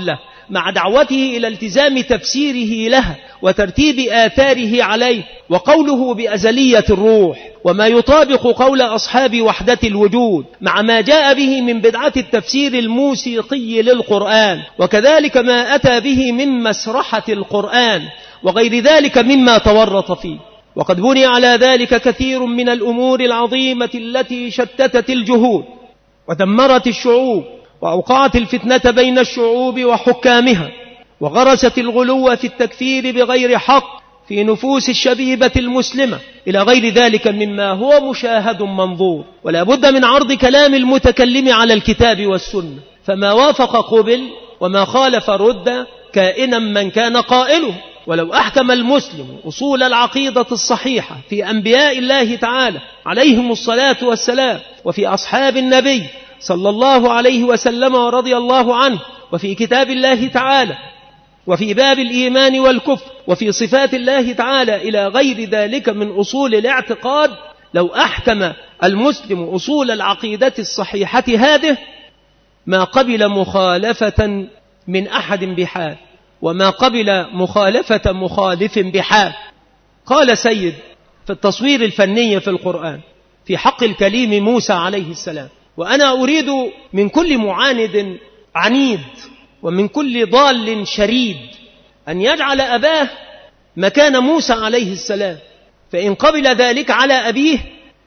مع دعوته إلى التزام تفسيره لها وترتيب آثاره عليه، وقوله بأزلية الروح، وما يطابق قول أصحاب وحدة الوجود، مع ما جاء به من بدعة التفسير الموسيقي للقرآن، وكذلك ما أتى به من مسرحة القرآن وغير ذلك مما تورط فيه. وقد بني على ذلك كثير من الأمور العظيمة التي شتتت الجهود ودمرت الشعوب وأوقعت الفتنة بين الشعوب وحكامها، وغرست الغلو في التكفير بغير حق في نفوس الشبيبة المسلمة، إلى غير ذلك مما هو مشاهد منظور. ولا بد من عرض كلام المتكلم على الكتاب والسنة، فما وافق قبل وما خالف رد، كائنا من كان قائله. ولو أحكم المسلم أصول العقيدة الصحيحة في أنبياء الله تعالى عليهم الصلاة والسلام، وفي أصحاب النبي صلى الله عليه وسلم ورضي الله عنه، وفي كتاب الله تعالى، وفي باب الإيمان والكفر، وفي صفات الله تعالى إلى غير ذلك من أصول الاعتقاد، لو أحكم المسلم أصول العقيدة الصحيحة هذه ما قبل مخالفة من أحد بحال، وما قبل مخالفة مخالف بحال. قال سيد في التصوير الفني في القرآن في حق الكليم موسى عليه السلام: وأنا أريد من كل معاند عنيد ومن كل ضال شريد أن يجعل أباه مكان موسى عليه السلام، فإن قبل ذلك على أبيه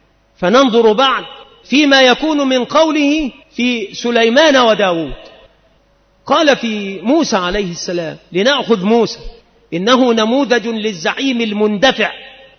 فننظر بعد فيما يكون من قوله في سليمان وداود. قال في موسى عليه السلام: لنأخذ موسى إنه نموذج للزعيم المندفع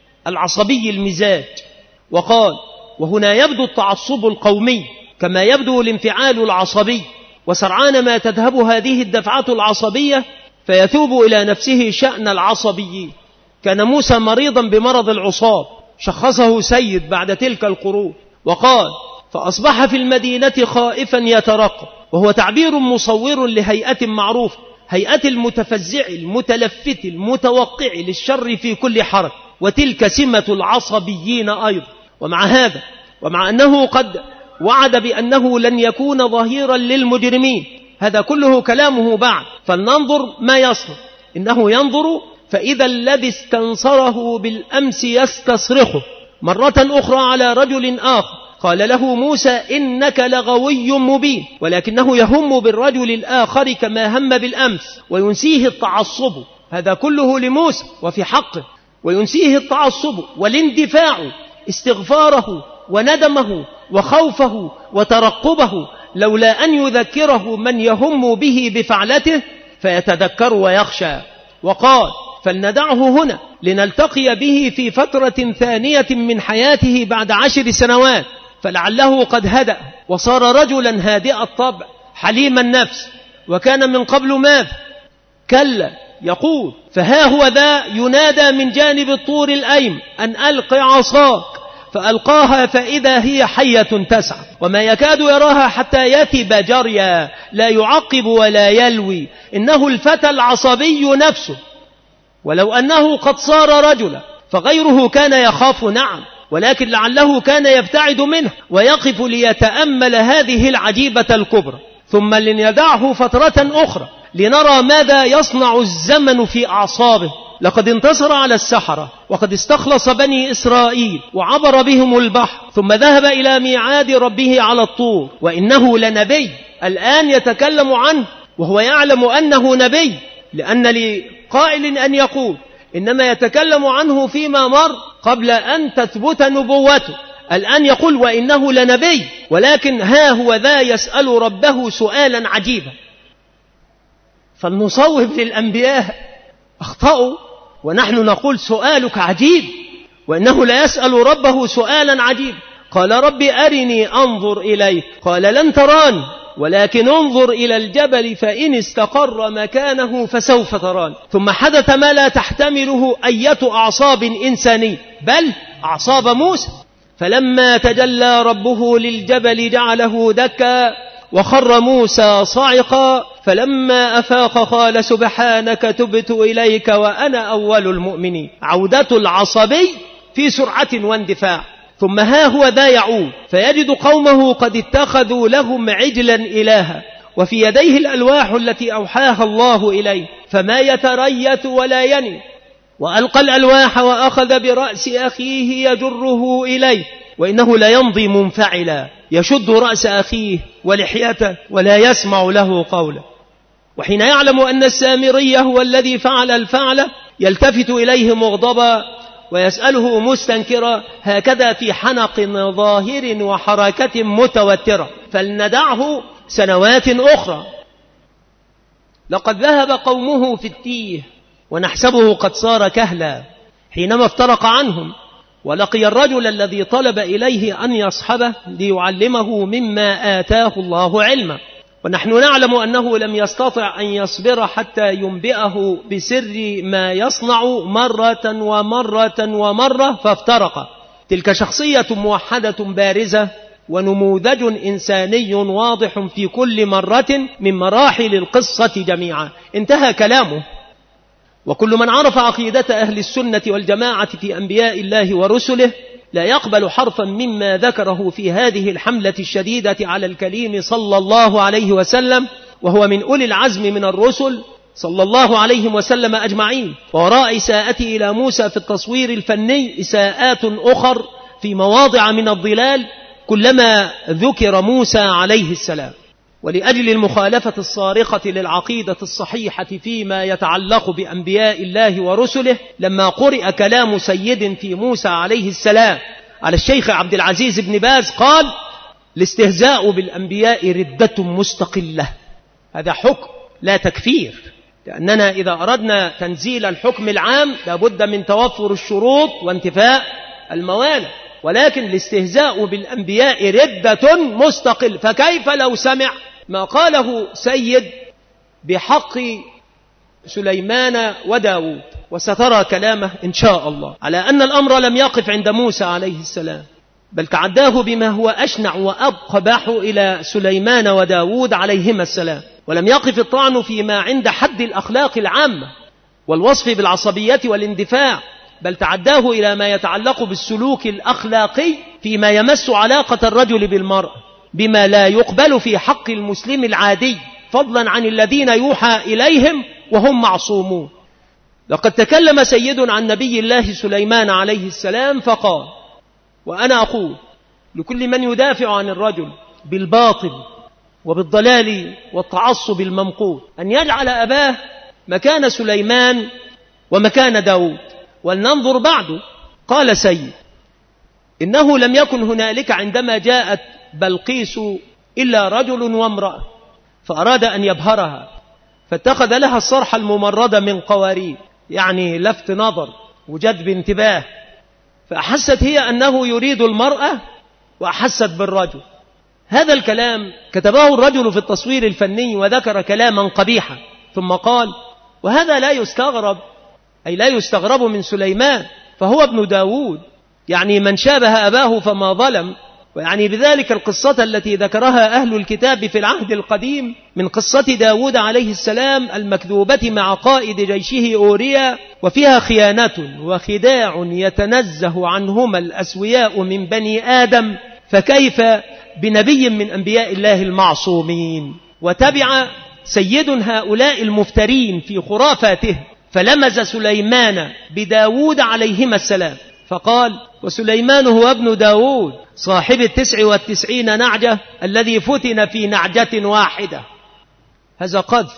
العصبي المزاج. وقال: وهنا يبدو التعصب القومي كما يبدو الانفعال العصبي، وسرعان ما تذهب هذه الدفعة العصبية فيثوب إلى نفسه شأن العصبيين. كان موسى مريضا بمرض العصاب، شخصه سيد بعد تلك القرون، وقال: فأصبح في المدينة خائفا يترقب، وهو تعبير مصور لهيئة معروفة، هيئة المتفزع المتلفت المتوقع للشر في كل حركة، وتلك سمة العصبيين أيضا. ومع هذا، ومع أنه قد وعد بأنه لن يكون ظهيرا للمجرمين، هذا كله كلامه بعد، فلننظر ما يصنع. إنه ينظر فإذا الذي استنصره بالأمس يستصرخه مرة أخرى على رجل آخر. قال له موسى: إنك لغوي مبين، ولكنه يهم بالرجل الآخر كما هم بالأمس، وينسيه التعصب، هذا كله لموسى وفي حقه، وينسيه التعصب والاندفاع، استغفاره وندمه وخوفه وترقبه، لولا أن يذكره من يهم به بفعلته فيتذكر ويخشى. وقال: فلندعه هنا لنلتقي به في فترة ثانية من حياته بعد 10 سنوات، فلعله قد هدأ وصار رجلا هادئ الطبع حليم النفس. وكان من قبل ماذا؟ كلا. يقول: فها هو ذا ينادى من جانب الطور الأيمن أن ألق عصاك، فألقاها فإذا هي حية تسعى، وما يكاد يراها حتى يثب جريا، لا يعقب ولا يلوي، إنه الفتى العصبي نفسه. ولو أنه قد صار رجلا فغيره كان يخاف، نعم، ولكن لعله كان يبتعد منه ويقف ليتأمل هذه العجيبة الكبرى. ثم لندعه فترة أخرى لنرى ماذا يصنع الزمن في أعصابه. لقد انتصر على السحرة، وقد استخلص بني إسرائيل وعبر بهم البحر، ثم ذهب إلى ميعاد ربه على الطور، وإنه لنبي. الآن يتكلم عنه وهو يعلم أنه نبي، لأن لقائل أن يقول إنما يتكلم عنه فيما مر قبل أن تثبت نبوته. الآن يقول وإنه لنبي، ولكن ها هو ذا يسأل ربه سؤالا عجيبا. فلنصوب للأنبياء: أخطأوا، ونحن نقول سؤالك عجيب، وإنه لا يسأل ربه سؤالا عجيب. قال: رب أرني أنظر إليك، قال: لن تراني ولكن انظر إلى الجبل فإن استقر مكانه فسوف تراني. ثم حدث ما لا تحتمله أية أعصاب إنسانية، بل أعصاب موسى. فلما تجلى ربه للجبل جعله دكا وخر موسى صاعقا، فلما أفاق قال: سبحانك تبت إليك وأنا أول المؤمنين. عودة العصبي في سرعة واندفاع. ثم ها هو ذا يعود فيجد قومه قد اتخذوا لهم عجلا إلها، وفي يديه الألواح التي أوحاها الله إليه، فما يتريث ولا يني، وألقى الألواح وأخذ برأس أخيه يجره إليه، وإنه لا يمضي منفعلا يشد رأس أخيه ولحيته ولا يسمع له قولا. وحين يعلم أن السامري هو الذي فعل الفعل يلتفت إليه مغضبا ويسأله مستنكرا، هكذا في حنق ظاهر وحركة متوترة، فلندعه سنوات أخرى. لقد ذهب قومه في التيه ونحسبه قد صار كهلا حينما افترق عنهم، ولقي الرجل الذي طلب إليه أن يصحبه ليعلمه مما آتاه الله علما، ونحن نعلم أنه لم يستطع أن يصبر حتى ينبئه بسر ما يصنع مرة ومرة ومرة، فافترق. تلك شخصية موحدة بارزة ونموذج إنساني واضح في كل مرة من مراحل القصة جميعا. انتهى كلامه. وكل من عرف عقيدة أهل السنة والجماعة في أنبياء الله ورسله لا يقبل حرفا مما ذكره في هذه الحملة الشديدة على الكليم صلى الله عليه وسلم، وهو من أولي العزم من الرسل صلى الله عليه وسلم أجمعين. ووراء إساءته إلى موسى في التصوير الفني إساءات أخر في مواضع من الضلال كلما ذكر موسى عليه السلام. ولأجل المخالفة الصارخة للعقيدة الصحيحة فيما يتعلق بأنبياء الله ورسله، لما قرئ كلام سيد في موسى عليه السلام على الشيخ عبد العزيز بن باز قال: الاستهزاء بالأنبياء ردة مستقلة. هذا حكم لا تكفير، لأننا إذا أردنا تنزيل الحكم العام لابد من توفر الشروط وانتفاء الموانع، ولكن الاستهزاء بالأنبياء ردة مستقل. فكيف لو سمع ما قاله سيد بحق سليمان وداود؟ وسترى كلامه إن شاء الله على أن الأمر لم يقف عند موسى عليه السلام، بل تعداه بما هو أشنع وأقبح إلى سليمان وداود عليهما السلام. ولم يقف الطعن فيما عند حد الأخلاق العامة والوصف بالعصبية والاندفاع، بل تعداه إلى ما يتعلق بالسلوك الأخلاقي فيما يمس علاقة الرجل بالمرأة، بما لا يقبل في حق المسلم العادي، فضلا عن الذين يوحى إليهم وهم معصومون. لقد تكلم سيد عن نبي الله سليمان عليه السلام فقال: وأنا أقول لكل من يدافع عن الرجل بالباطل وبالضلال والتعصب الممقوت أن يجعل أباه مكان سليمان ومكان داود، ولننظر بعده. قال سيد: إنه لم يكن هنالك عندما جاءت بلقيس إلا رجل وامرأة، فأراد أن يبهرها فاتخذ لها الصرح الممرد من قوارير، يعني لفت نظر وجذب انتباه، فأحست هي أنه يريد المرأة وأحست بالرجل. هذا الكلام كتبه الرجل في التصوير الفني وذكر كلاما قبيحا، ثم قال: وهذا لا يستغرب، أي لا يستغرب من سليمان، فهو ابن داود، يعني من شابه أباه فما ظلم. ويعني بذلك القصة التي ذكرها أهل الكتاب في العهد القديم من قصة داود عليه السلام المكذوبة مع قائد جيشه أوريا، وفيها خيانة وخداع يتنزه عنهما الأسوياء من بني آدم، فكيف بنبي من أنبياء الله المعصومين؟ وتبع سيد هؤلاء المفترين في خرافاته، فلمز سليمان بداود عليهما السلام فقال: وسليمان هو ابن داود صاحب 99 نعجة الذي فتن في نعجة واحدة. هذا قذف،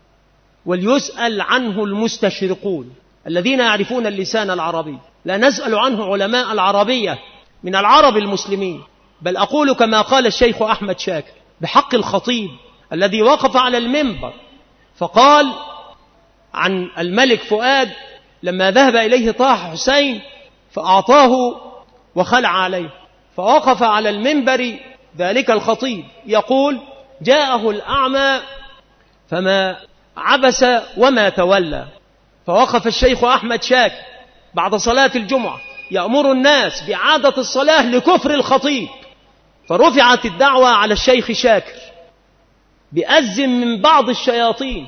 وليسأل عنه المستشرقون الذين يعرفون اللسان العربي، لا نسأل عنه علماء العربية من العرب المسلمين، بل أقول كما قال الشيخ أحمد شاكر بحق الخطيب الذي وقف على المنبر فقال عن الملك فؤاد لما ذهب إليه طه حسين فأعطاه وخلع عليه، فوقف على المنبر ذلك الخطيب يقول: جاءه الأعمى فما عبس وما تولى. فوقف الشيخ أحمد شاكر بعد صلاة الجمعة يأمر الناس بإعادة الصلاة لكفر الخطيب، فرفعت الدعوة على الشيخ شاكر بأز من بعض الشياطين،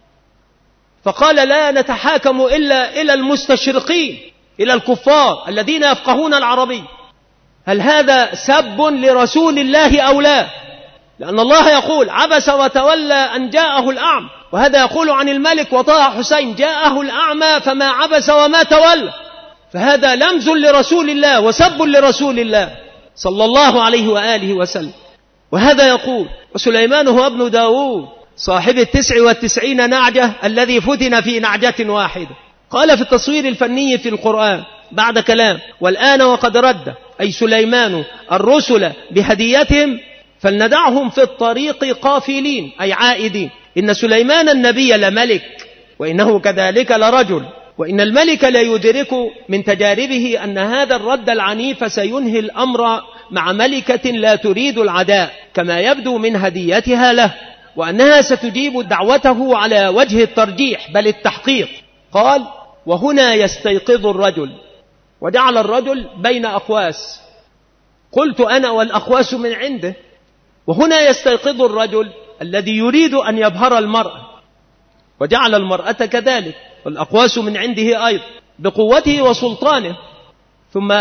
فقال: لا نتحاكم إلا إلى المستشرقين، إلى الكفار الذين يفقهون العربي. هل هذا سب لرسول الله أو لا؟ لأن الله يقول عبس وتولى أن جاءه الأعمى، وهذا يقول عن الملك وطه حسين جاءه الأعمى فما عبس وما تولى. فهذا لمز لرسول الله وسب لرسول الله صلى الله عليه وآله وسلم. وهذا يقول وسليمان هو ابن داود صاحب 99 نعجة الذي فتن في نعجة واحدة. قال في التصوير الفني في القرآن بعد كلام والآن وقد رد أي سليمان الرسل بهديتهم فلندعهم في الطريق قافلين أي عائدين. إن سليمان النبي لملك وإنه كذلك لرجل، وإن الملك لا يدرك من تجاربه أن هذا الرد العنيف سينهي الأمر مع ملكة لا تريد العداء كما يبدو من هديتها له، وأنها ستجيب دعوته على وجه الترجيح بل التحقيق. قال وهنا يستيقظ الرجل، وجعل الرجل بين أقواس، قلت أنا والأقواس من عنده. وهنا يستيقظ الرجل الذي يريد أن يبهر المرأة، وجعل المرأة كذلك والأقواس من عنده أيضا بقوته وسلطانه. ثم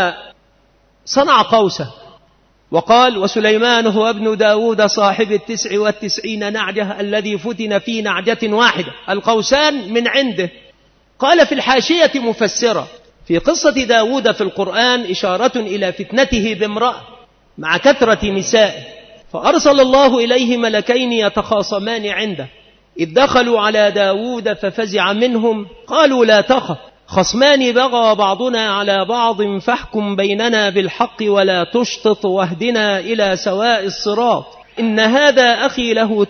صنع قوسه وقال وسليمان هو ابن داود صاحب 99 نعجة الذي فتن في نعجة واحدة، القوسان من عنده. قال في الحاشية مفسرة في قصة داود في القرآن إشارة إلى فتنته بامرأة مع كثرة نسائه، فأرسل الله إليه ملكين يتخاصمان عنده، إذ دخلوا على داود ففزع منهم قالوا لا تخف خصمان بغى بعضنا على بعض فاحكم بيننا بالحق ولا تشطط واهدنا إلى سواء الصراط إن هذا أخي له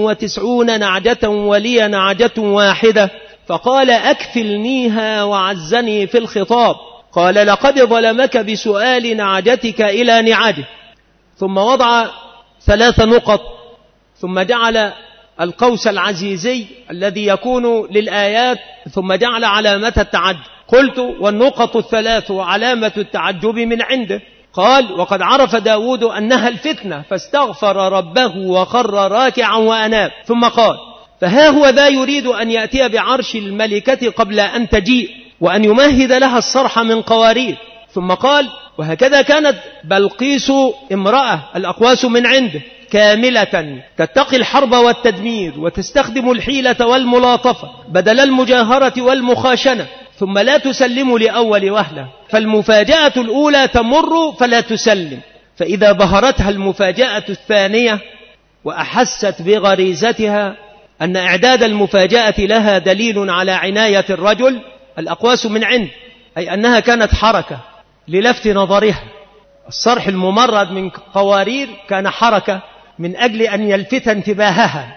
99 نعجة ولي نعجة واحدة فقال أكفلنيها وعزني في الخطاب. قال لقد ظلمك بسؤال نعجتك إلى نعجه، ثم وضع 3 نقط، ثم جعل القوس العزيزي الذي يكون للآيات، ثم جعل علامة التعجب. قلت والنقط 3 علامة التعجب من عنده. قال وقد عرف داود أنها الفتنة فاستغفر ربه وخر راكعا وأناب. ثم قال فها هو ذا يريد أن يأتي بعرش الملكة قبل أن تجيء وأن يمهد لها الصرح من قوارير. ثم قال وهكذا كانت بلقيس امرأة الأقواس من عنده كاملة تتقي الحرب والتدمير وتستخدم الحيلة والملاطفة بدل المجاهرة والمخاشنة، ثم لا تسلم لأول وهلة، فالمفاجأة الأولى تمر فلا تسلم، فإذا بهرتها المفاجأة الثانية وأحست بغريزتها أن إعداد المفاجأة لها دليل على عناية الرجل الأقواس من عنده، أي أنها كانت حركة للفت نظرها. الصرح الممرد من قوارير كان حركة من أجل أن يلفت انتباهها.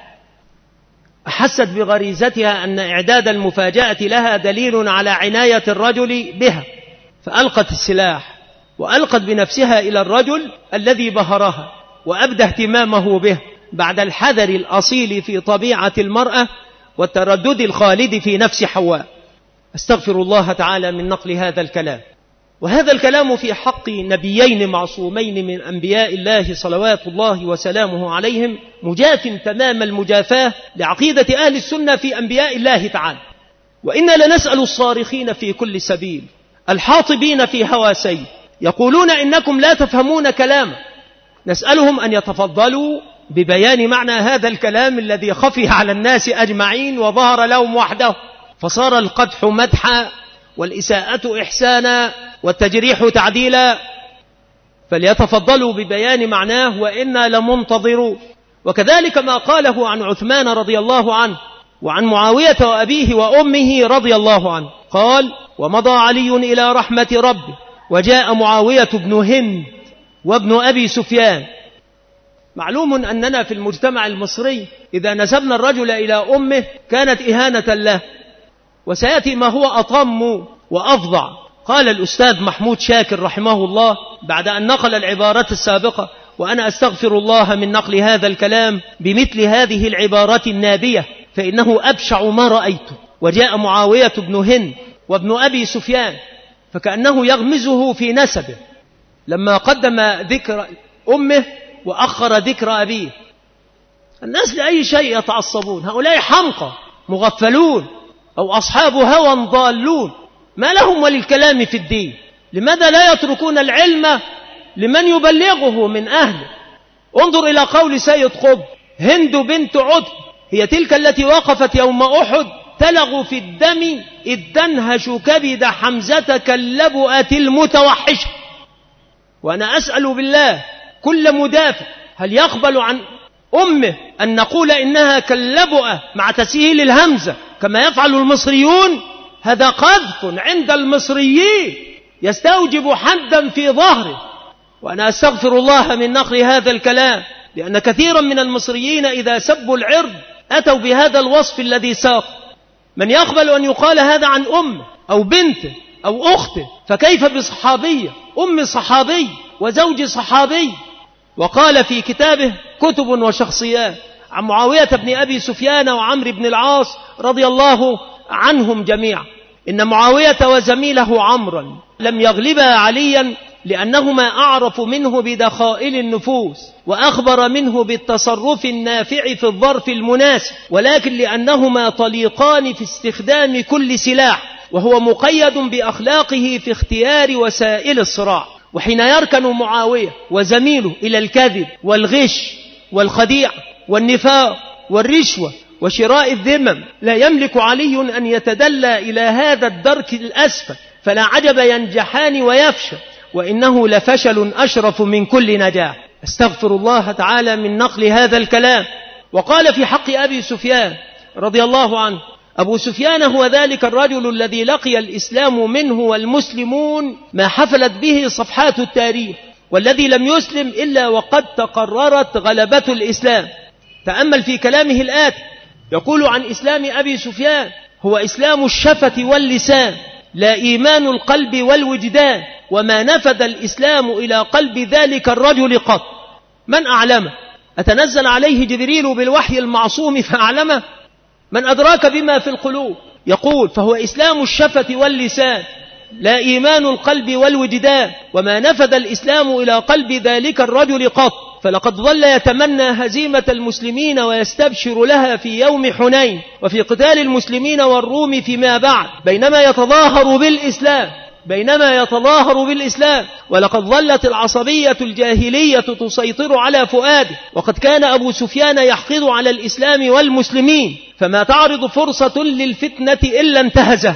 أحست بغريزتها أن إعداد المفاجأة لها دليل على عناية الرجل بها، فألقت السلاح وألقت بنفسها إلى الرجل الذي بهرها وأبدى اهتمامه به بعد الحذر الأصيل في طبيعة المرأة والتردد الخالد في نفس حواء. أستغفر الله تعالى من نقل هذا الكلام. وهذا الكلام في حق نبيين معصومين من أنبياء الله صلوات الله وسلامه عليهم مجاف تمام المجافاة لعقيدة أهل السنة في أنبياء الله تعالى. وإنا لنسأل الصارخين في كل سبيل الحاطبين في هوى سيل يقولون إنكم لا تفهمون كلام، نسألهم أن يتفضلوا ببيان معنى هذا الكلام الذي خفي على الناس أجمعين وظهر لهم وحده، فصار القدح مدحا والإساءة إحسانا والتجريح تعديلا، فليتفضلوا ببيان معناه وإنا لمنتظرون. وكذلك ما قاله عن عثمان رضي الله عنه وعن معاوية وأبيه وأمه رضي الله عنه. قال ومضى علي إلى رحمة ربه وجاء معاوية بن هند وابن أبي سفيان. معلوم أننا في المجتمع المصري إذا نسبنا الرجل إلى أمه كانت إهانة له، وسيأتي ما هو أطم وأفظع. قال الأستاذ محمود شاكر رحمه الله بعد أن نقل العبارة السابقة، وأنا أستغفر الله من نقل هذا الكلام بمثل هذه العبارات النابية فإنه أبشع ما رأيته. وجاء معاوية بن هند وابن أبي سفيان فكأنه يغمزه في نسبه لما قدم ذكر أمه وأخر ذكر أبيه. الناس لأي شيء يتعصبون، هؤلاء حمقى مغفلون أو أصحاب هوى ضالون، ما لهم وللكلام في الدين. لماذا لا يتركون العلم لمن يبلغه من أهله؟ انظر إلى قول سيد قطب: هند بنت عتب هي تلك التي وقفت يوم أحد تلغ في الدم إذ تنهش كبد حمزة كاللبؤة المتوحشة. وأنا أسأل بالله كل مدافع هل يقبل عن أمه أن نقول إنها كاللبؤة مع تسهيل الهمزة كما يفعل المصريون؟ هذا قذف عند المصريين يستوجب حدا في ظهره. وأنا أستغفر الله من نقل هذا الكلام، لأن كثيرا من المصريين إذا سبوا العرض أتوا بهذا الوصف الذي ساق. من يقبل أن يقال هذا عن أمه أو بنته أو أخته، فكيف بصحابية، أم صحابي وزوج صحابي؟ وقال في كتابه كتب وشخصيات عن معاوية بن أبي سفيان وعمرو بن العاص رضي الله عنهم جميعا: إن معاوية وزميله عمرا لم يغلبا عليا لأنهما أعرف منه بدخائل النفوس وأخبر منه بالتصرف النافع في الظرف المناسب، ولكن لأنهما طليقان في استخدام كل سلاح، وهو مقيد بأخلاقه في اختيار وسائل الصراع. وحين يركن معاوية وزميله إلى الكذب والغش والخديعة والنفاق والرشوة وشراء الذمم، لا يملك علي أن يتدلى إلى هذا الدرك الأسفل، فلا عجب ينجحان ويفشل، وإنه لفشل أشرف من كل نجاح. استغفر الله تعالى من نقل هذا الكلام. وقال في حق أبي سفيان رضي الله عنه: أبو سفيان هو ذلك الرجل الذي لقي الإسلام منه والمسلمون ما حفلت به صفحات التاريخ، والذي لم يسلم إلا وقد تقررت غلبة الإسلام. تأمل في كلامه الآتي، يقول عن إسلام أبي سفيان: هو إسلام الشفة واللسان، لا إيمان القلب والوجدان، وما نفذ الإسلام إلى قلب ذلك الرجل قط. من أعلمه؟ أتنزل عليه جبريل بالوحي المعصوم فأعلمه؟ من أدراك بما في القلوب؟ يقول: فهو إسلام الشفة واللسان، لا إيمان القلب والوجدان، وما نفذ الإسلام إلى قلب ذلك الرجل قط. فلقد ظل يتمنى هزيمة المسلمين ويستبشر لها في يوم حنين وفي قتال المسلمين والروم فيما بعد، بينما يتظاهر بالإسلام، ولقد ظلت العصبية الجاهلية تسيطر على فؤاده، وقد كان أبو سفيان يحقد على الإسلام والمسلمين، فما تعرض فرصة للفتنة إلا انتهزه.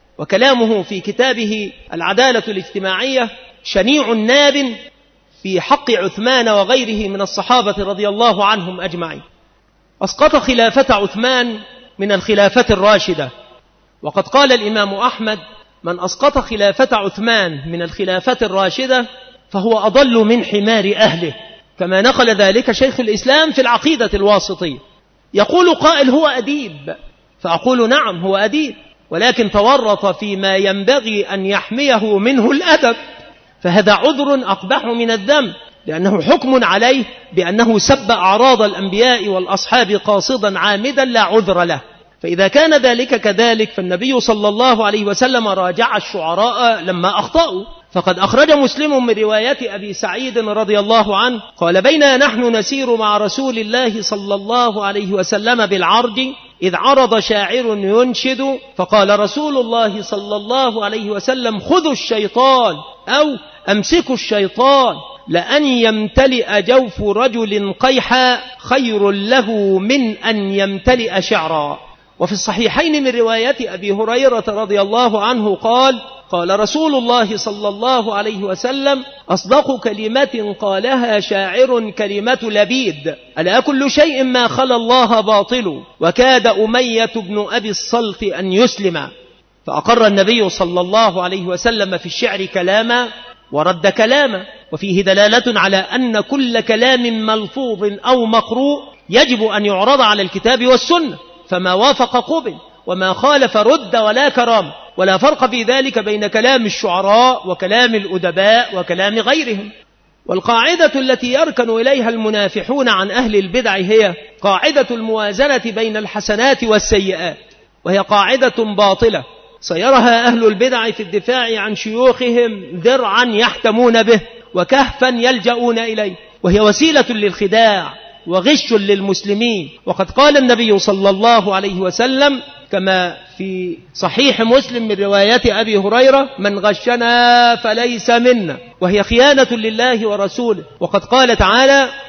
وكلامه في كتابه العدالة الاجتماعية شنيع ناب في حق عثمان وغيره من الصحابة رضي الله عنهم أجمعين. أسقط خلافة عثمان من الخلافة الراشدة، وقد قال الإمام أحمد: من أسقط خلافة عثمان من الخلافة الراشدة فهو أضل من حمار أهله، كما نقل ذلك شيخ الإسلام في العقيدة الواسطية. يقول قائل: هو أديب، فأقول: نعم هو أديب، ولكن تورط فيما ينبغي أن يحميه منه الأدب، فهذا عذر أقبح من الذنب، لأنه حكم عليه بأنه سب أعراض الأنبياء والأصحاب قاصدا عامدا لا عذر له. فإذا كان ذلك كذلك، فالنبي صلى الله عليه وسلم راجع الشعراء لما أخطأوا. فقد أخرج مسلم من رواية أبي سعيد رضي الله عنه قال: بينا نحن نسير مع رسول الله صلى الله عليه وسلم بالعرج إذ عرض شاعر ينشد، فقال رسول الله صلى الله عليه وسلم: خذوا الشيطان أو أمسكوا الشيطان، لأن يمتلئ جوف رجل قيحا خير له من أن يمتلئ شعرا. وفي الصحيحين من رواية أبي هريرة رضي الله عنه قال: قال رسول الله صلى الله عليه وسلم: أصدق كلمة قالها شاعر كلمة لبيد: ألا كل شيء ما خلا الله باطل، وكاد أمية بن أبي الصلت أن يسلم. فأقر النبي صلى الله عليه وسلم في الشعر كلاما ورد كلاما، وفيه دلالة على أن كل كلام ملفوظ أو مقروء يجب أن يعرض على الكتاب والسنة، فما وافق قبل وما خالف رد ولا كرام، ولا فرق في ذلك بين كلام الشعراء وكلام الأدباء وكلام غيرهم. والقاعدة التي يركن إليها المنافحون عن أهل البدع هي قاعدة الموازنة بين الحسنات والسيئات، وهي قاعدة باطلة صيرها أهل البدع في الدفاع عن شيوخهم درعا يحتمون به وكهفا يلجؤون إليه، وهي وسيلة للخداع وغش للمسلمين. وقد قال النبي صلى الله عليه وسلم كما في صحيح مسلم من رواية أبي هريرة: من غشنا فليس منا، وهي خيانة لله ورسوله. وقد قال تعالى: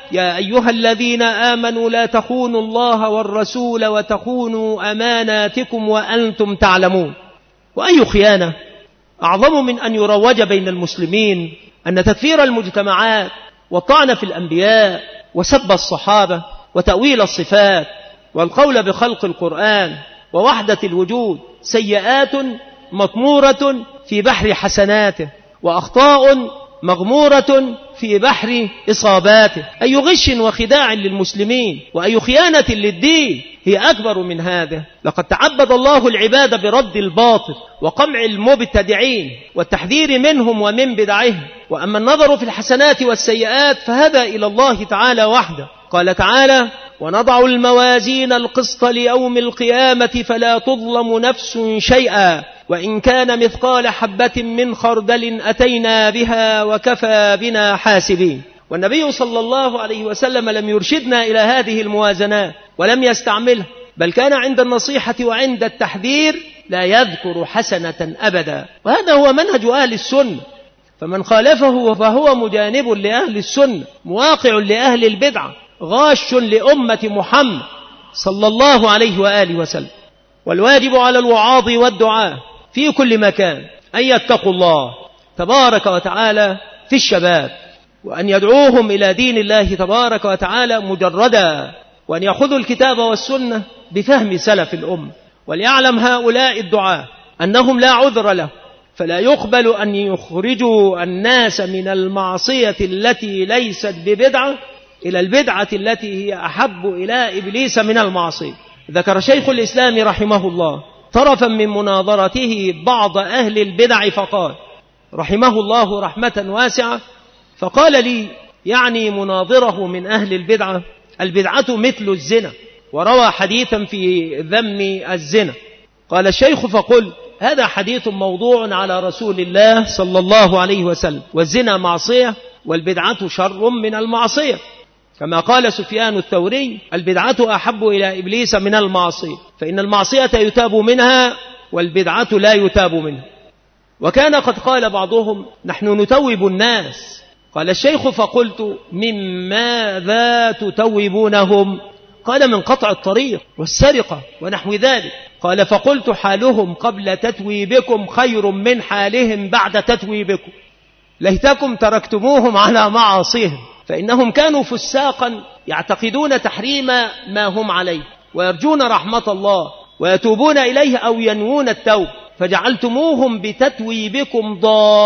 يا أيها الذين آمنوا لا تخونوا الله والرسول وتخونوا أماناتكم وأنتم تعلمون. وأي خيانة أعظم من أن يروج بين المسلمين أن تكفير المجتمعات والطعن في الأنبياء وسب الصحابة وتأويل الصفات والقول بخلق القرآن ووحدة الوجود سيئات مطمورة في بحر حسناته، وأخطاء مغمورة في بحر إصاباته. أي غش وخداع للمسلمين وأي خيانة للدين هي أكبر من هذا. لقد تعبد الله العباد برد الباطل وقمع المبتدعين والتحذير منهم ومن بدعهم. وأما النظر في الحسنات والسيئات فهذا إلى الله تعالى وحده. قال تعالى: ونضع الموازين القسط ليوم القيامة فلا تظلم نفس شيئا وإن كان مثقال حبة من خردل أتينا بها وكفى بنا حاسبين. والنبي صلى الله عليه وسلم لم يرشدنا إلى هذه الموازنات ولم يستعملها، بل كان عند النصيحة وعند التحذير لا يذكر حسنة أبدا. وهذا هو منهج أهل السنة، فمن خالفه فهو مجانب لأهل السنة، مواقع لأهل البدعة، غاش لأمة محمد صلى الله عليه وآله وسلم. والواجب على الوعاظ والدعاء في كل مكان أن يتقوا الله تبارك وتعالى في الشباب، وأن يدعوهم إلى دين الله تبارك وتعالى مجردا، وأن يأخذوا الكتاب والسنة بفهم سلف الأمة. وليعلم هؤلاء الدعاة أنهم لا عذر له، فلا يقبل أن يخرجوا الناس من المعصية التي ليست ببدعة إلى البدعة التي هي أحب إلى إبليس من المعصية. ذكر شيخ الإسلام رحمه الله طرفا من مناظرته بعض أهل البدع فقال رحمه الله رحمة واسعة، فقال لي يعني مناظره من أهل البدعة: البدعة مثل الزنا، وروى حديثا في ذم الزنا. قال الشيخ: فقل هذا حديث موضوع على رسول الله صلى الله عليه وسلم، والزنا معصية والبدعة شر من المعصية، كما قال سفيان الثوري: البدعة أحب إلى إبليس من المعصية، فإن المعصية يتاب منها والبدعة لا يتاب منها. وكان قد قال بعضهم: نحن نتوب الناس. قال الشيخ: فقلت: من ماذا تتوبونهم؟ قال: من قطع الطريق والسرقة ونحو ذلك. قال: فقلت: حالهم قبل تتويبكم خير من حالهم بعد تتويبكم، ليتكم تركتموهم على معاصيهم، فإنهم كانوا فساقا يعتقدون تحريم ما هم عليه ويرجون رحمة الله ويتوبون إليه أو ينوون التوب، فجعلتموهم بتتويبكم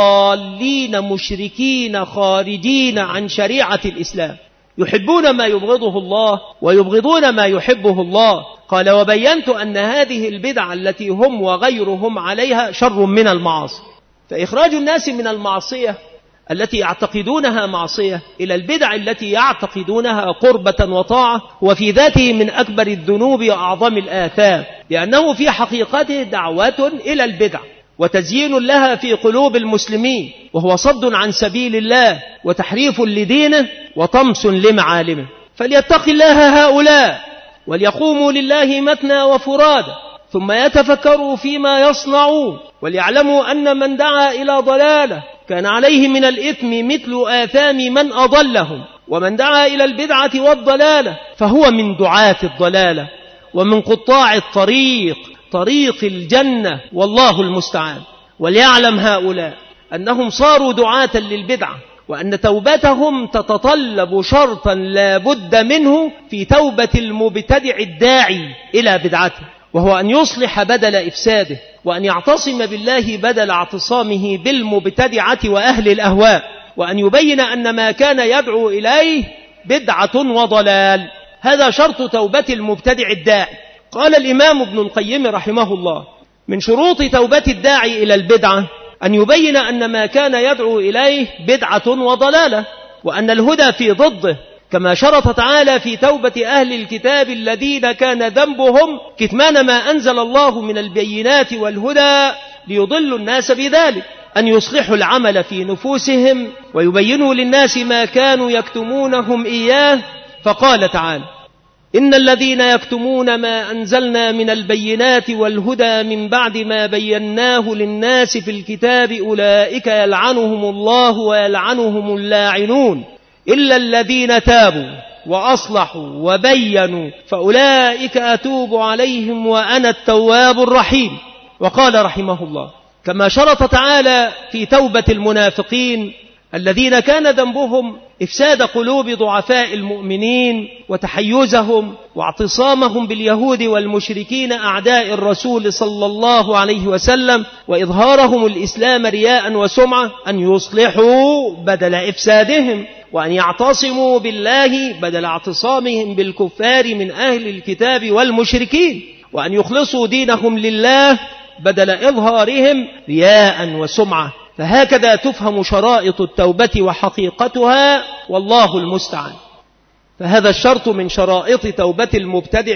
ضالين مشركين خارجين عن شريعة الإسلام، يحبون ما يبغضه الله ويبغضون ما يحبه الله. قال: وبينت أن هذه البدع التي هم وغيرهم عليها شر من المعاصي. فإخراج الناس من المعصية التي يعتقدونها معصية إلى البدع التي يعتقدونها قربة وطاعة وفي ذاته من أكبر الذنوب وأعظم الآثام، لأنه في حقيقته دعوة إلى البدع وتزيين لها في قلوب المسلمين، وهو صد عن سبيل الله وتحريف لدينه وطمس لمعالمه. فليتق الله هؤلاء وليقوموا لله مثنى وفرادا، ثم يتفكروا فيما يصنعون، وليعلموا أن من دعا إلى ضلالة كان عليه من الإثم مثل آثام من أضلهم، ومن دعا إلى البدعة والضلالة فهو من دعاة الضلالة ومن قطاع الطريق، طريق الجنة، والله المستعان. وليعلم هؤلاء أنهم صاروا دعاة للبدعة، وأن توبتهم تتطلب شرطا لا بد منه في توبة المبتدع الداعي إلى بدعته، وهو أن يصلح بدل إفساده، وأن يعتصم بالله بدل اعتصامه بالمبتدعة وأهل الأهواء، وأن يبين أن ما كان يدعو إليه بدعة وضلال. هذا شرط توبة المبتدع الداعي. قال الإمام ابن القيم رحمه الله: من شروط توبة الداعي إلى البدعة أن يبين أن ما كان يدعو إليه بدعة وضلالة، وأن الهدى في ضده، كما شرط تعالى في توبة أهل الكتاب الذين كان ذنبهم كتمان ما أنزل الله من البينات والهدى ليضلوا الناس بذلك، أن يصلحوا العمل في نفوسهم ويبينوا للناس ما كانوا يكتمونهم إياه. فقال تعالى: إن الذين يكتمون ما أنزلنا من البينات والهدى من بعد ما بيناه للناس في الكتاب أولئك يلعنهم الله ويلعنهم اللاعنون، إلا الذين تابوا وأصلحوا وبينوا فأولئك أتوب عليهم وأنا التواب الرحيم. وقال رحمه الله: كما شرط تعالى في توبة المنافقين الذين كان ذنبهم إفساد قلوب ضعفاء المؤمنين وتحيزهم واعتصامهم باليهود والمشركين أعداء الرسول صلى الله عليه وسلم وإظهارهم الإسلام رياء وسمعة، أن يصلحوا بدل إفسادهم، وأن يعتصموا بالله بدل اعتصامهم بالكفار من أهل الكتاب والمشركين، وأن يخلصوا دينهم لله بدل إظهارهم رياء وسمعة. فهكذا تفهم شرائط التوبة وحقيقتها، والله المستعان. فهذا الشرط من شرائط توبة المبتدع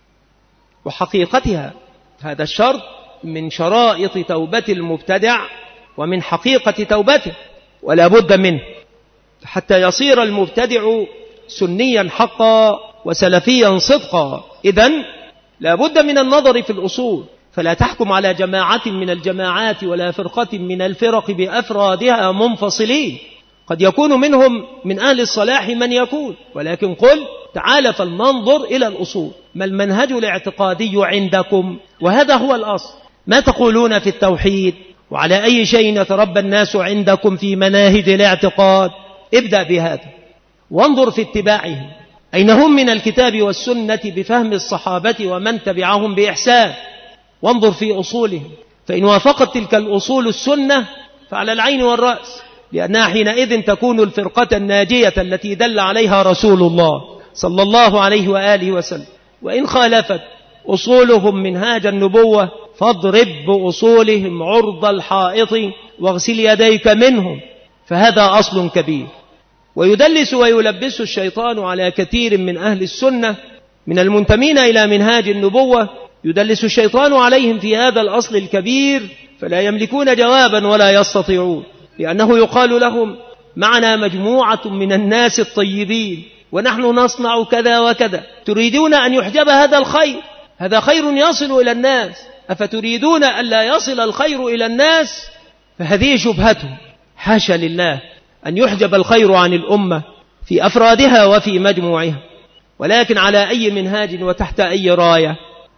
وحقيقتها، هذا الشرط من شرائط توبة المبتدع ومن حقيقة توبته، ولا بد منه حتى يصير المبتدع سنيا حقا وسلفيا صدقا. إذن لا بد من النظر في الأصول، فلا تحكم على جماعة من الجماعات ولا فرقة من الفرق بأفرادها منفصلين، قد يكون منهم من أهل الصلاح من يكون، ولكن قل تعالى فلننظر إلى الأصول، ما المنهج الاعتقادي عندكم؟ وهذا هو الأصل. ما تقولون في التوحيد؟ وعلى أي شيء يتربى الناس عندكم في مناهج الاعتقاد؟ ابدأ بهذا وانظر في اتباعهم، أين هم من الكتاب والسنة بفهم الصحابة ومن تبعهم بإحسان، وانظر في أصولهم، فإن وافقت تلك الأصول السنة فعلى العين والرأس، لأنها حينئذ تكون الفرقة الناجية التي دل عليها رسول الله صلى الله عليه وآله وسلم. وإن خالفت أصولهم منهاج النبوة فاضرب بأصولهم عرض الحائط واغسل يديك منهم، فهذا أصل كبير. ويدلس ويلبس الشيطان على كثير من أهل السنة من المنتمين إلى منهاج النبوة، يدلس الشيطان عليهم في هذا الأصل الكبير، فلا يملكون جوابا ولا يستطيعون، لأنه يقال لهم: معنا مجموعة من الناس الطيبين ونحن نصنع كذا وكذا، تريدون أن يحجب هذا الخير، هذا خير يصل إلى الناس، أفتريدون أن لا يصل الخير إلى الناس؟ فهذه شبهته، حاشا لله أن يحجب الخير عن الأمة في أفرادها وفي مجموعها، ولكن على أي منهاج وتحت أي راية؟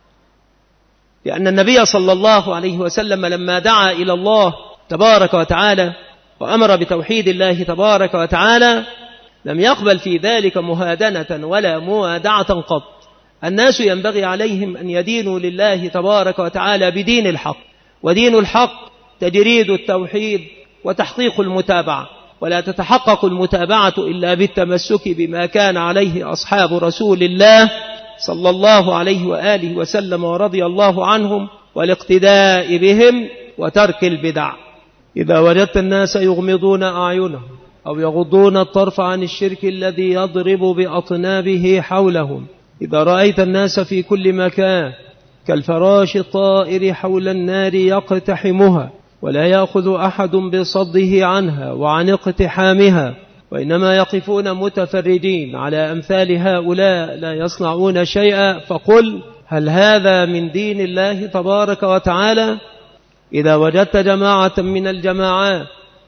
لأن النبي صلى الله عليه وسلم لما دعا إلى الله تبارك وتعالى وأمر بتوحيد الله تبارك وتعالى لم يقبل في ذلك مهادنة ولا موادعة قط. الناس ينبغي عليهم أن يدينوا لله تبارك وتعالى بدين الحق، ودين الحق تجريد التوحيد وتحقيق المتابعة، ولا تتحقق المتابعة إلا بالتمسك بما كان عليه أصحاب رسول الله صلى الله عليه وآله وسلم ورضي الله عنهم، والاقتداء بهم وترك البدع. إذا وجدت الناس يغمضون أعينهم أو يغضون الطرف عن الشرك الذي يضرب بأطنابه حولهم، إذا رأيت الناس في كل مكان كالفراش الطائر حول النار يقتحمها، ولا يأخذ أحد بصده عنها وعن اقتحامها، وإنما يقفون متفرجين على أمثال هؤلاء لا يصنعون شيئا، فقل: هل هذا من دين الله تبارك وتعالى؟ إذا وجدت جماعة من الجماعات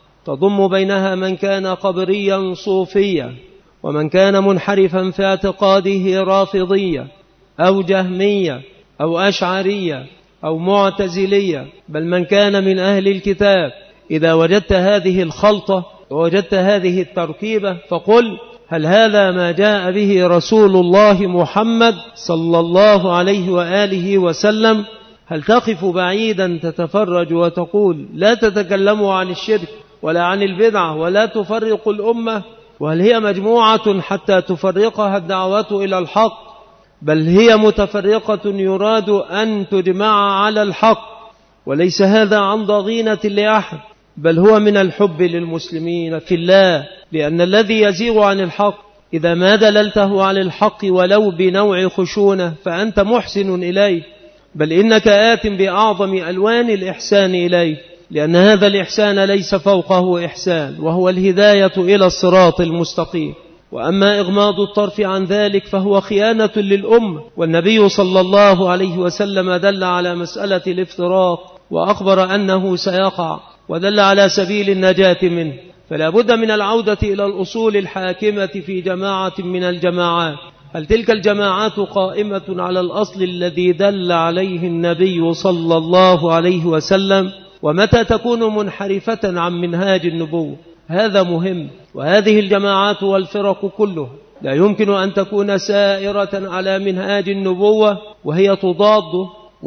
تضم بينها من كان قبريا صوفيا، ومن كان منحرفا في اعتقاده رافضيا أو جهميا أو أشعريا أو معتزليا، بل من كان من أهل الكتاب، إذا وجدت هذه الخلطة ووجدت هذه التركيبة فقل: هل هذا ما جاء به رسول الله محمد صلى الله عليه وآله وسلم؟ هل تقف بعيدا تتفرج وتقول لا تتكلموا عن الشرك ولا عن البدعة ولا تفرق الأمة؟ وهل هي مجموعة حتى تفرقها الدعوة إلى الحق؟ بل هي متفرقة يراد أن تجمع على الحق، وليس هذا عن ضغينة لأحد، بل هو من الحب للمسلمين في الله، لأن الذي يزيغ عن الحق إذا ما دللته على الحق ولو بنوع خشونة فأنت محسن إليه، بل إنك آت بأعظم ألوان الإحسان إليه، لأن هذا الإحسان ليس فوقه إحسان، وهو الهداية إلى الصراط المستقيم. وأما إغماض الطرف عن ذلك فهو خيانة للأمة، والنبي صلى الله عليه وسلم دل على مسألة الافتراق وأخبر أنه سيقع، ودل على سبيل النجاة منه، فلا بد من العودة إلى الأصول الحاكمة في جماعة من الجماعات. هل تلك الجماعات قائمة على الأصل الذي دل عليه النبي صلى الله عليه وسلم؟ ومتى تكون منحرفة عن منهاج النبوة؟ هذا مهم. وهذه الجماعات والفرق كلها لا يمكن أن تكون سائرة على منهاج النبوة وهي تضاد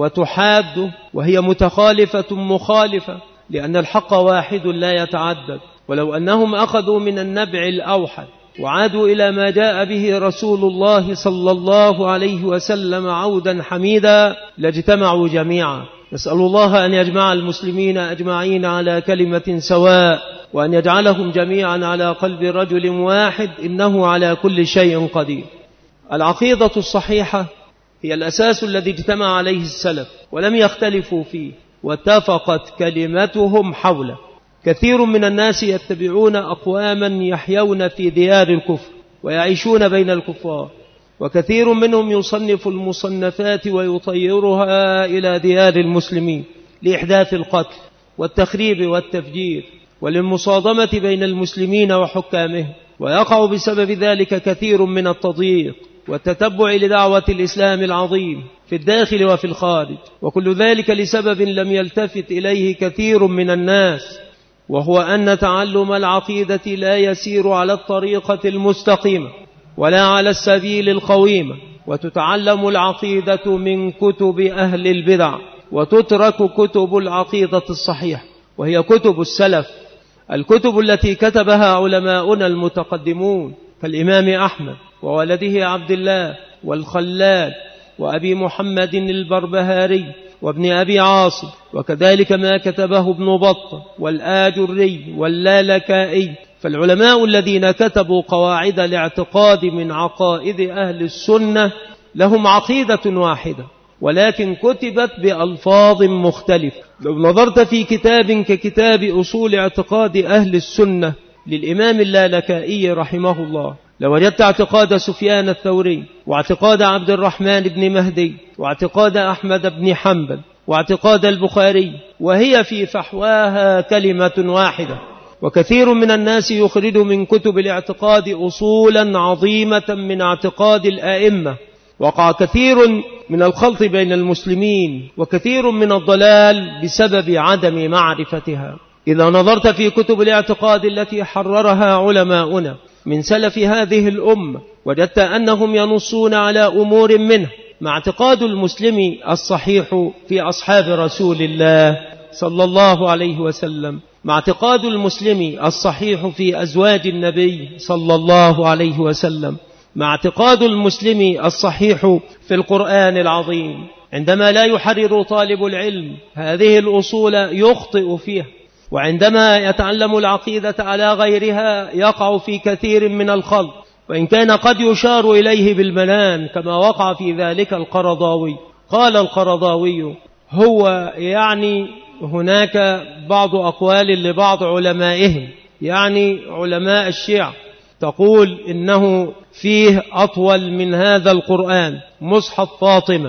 وتحاد وهي متخالفة مخالفة، لأن الحق واحد لا يتعدد. ولو أنهم أخذوا من النبع الأوحد وعادوا إلى ما جاء به رسول الله صلى الله عليه وسلم عودا حميدا لاجتمعوا جميعا. نسأل الله أن يجمع المسلمين أجمعين على كلمة سواء، وأن يجعلهم جميعا على قلب رجل واحد، إنه على كل شيء قدير. العقيدة الصحيحة هي الأساس الذي اجتمع عليه السلف ولم يختلفوا فيه واتفقت كلمتهم حوله. كثير من الناس يتبعون أقواما يحيون في ديار الكفر ويعيشون بين الكفار، وكثير منهم يصنف المصنفات ويطيرها إلى ديار المسلمين لإحداث القتل والتخريب والتفجير وللمصادمة بين المسلمين وحكامهم، ويقع بسبب ذلك كثير من التضييق والتتبع لدعوة الإسلام العظيم في الداخل وفي الخارج، وكل ذلك لسبب لم يلتفت إليه كثير من الناس، وهو أن تعلم العقيدة لا يسير على الطريقة المستقيمة ولا على السبيل القويم، وتتعلم العقيدة من كتب أهل البدع وتترك كتب العقيدة الصحيحة وهي كتب السلف، الكتب التي كتبها علماؤنا المتقدمون كالإمام أحمد وولده عبد الله والخلال وأبي محمد البربهاري وابن أبي عاصم، وكذلك ما كتبه ابن بطة والآجري واللالكائي. فالعلماء الذين كتبوا قواعد الاعتقاد من عقائد أهل السنة لهم عقيدة واحدة، ولكن كتبت بألفاظ مختلفة. لو نظرت في كتاب ككتاب أصول اعتقاد أهل السنة للإمام اللالكائي رحمه الله لوجدت اعتقاد سفيان الثوري واعتقاد عبد الرحمن بن مهدي واعتقاد أحمد بن حنبل واعتقاد البخاري، وهي في فحواها كلمة واحدة. وكثير من الناس يخرج من كتب الاعتقاد أصولا عظيمة من اعتقاد الآئمة. وقع كثير من الخلط بين المسلمين وكثير من الضلال بسبب عدم معرفتها. إذا نظرت في كتب الاعتقاد التي حررها علماؤنا من سلف هذه الأمة وجدت أنهم ينصون على أمور منه، مع اعتقاد المسلم الصحيح في أصحاب رسول الله صلى الله عليه وسلم، مع اعتقاد المسلم الصحيح في أزواج النبي صلى الله عليه وسلم، مع اعتقاد المسلم الصحيح في القرآن العظيم. عندما لا يحرر طالب العلم هذه الأصول يخطئ فيها، وعندما يتعلم العقيدة على غيرها يقع في كثير من الخلط، وإن كان قد يشار إليه بالبنان كما وقع في ذلك القرضاوي. قال القرضاوي هو يعني هناك بعض أقوال لبعض علمائهم، يعني علماء الشيعة، تقول إنه فيه أطول من هذا القرآن مصحف فاطمة،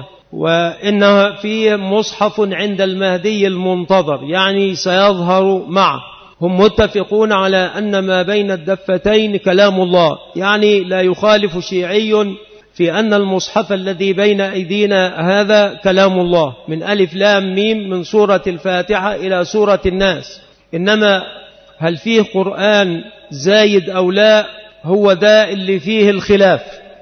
وإنه فيه مصحف عند المهدي المنتظر يعني سيظهر معه. هم متفقون على أن ما بين الدفتين كلام الله، يعني لا يخالف شيعي في أن المصحف الذي بين أيدينا هذا كلام الله من ألف لام ميم من سورة الفاتحة إلى سورة الناس. إنما هل فيه قرآن زايد أو لا، هو ده اللي فيه الخلاف.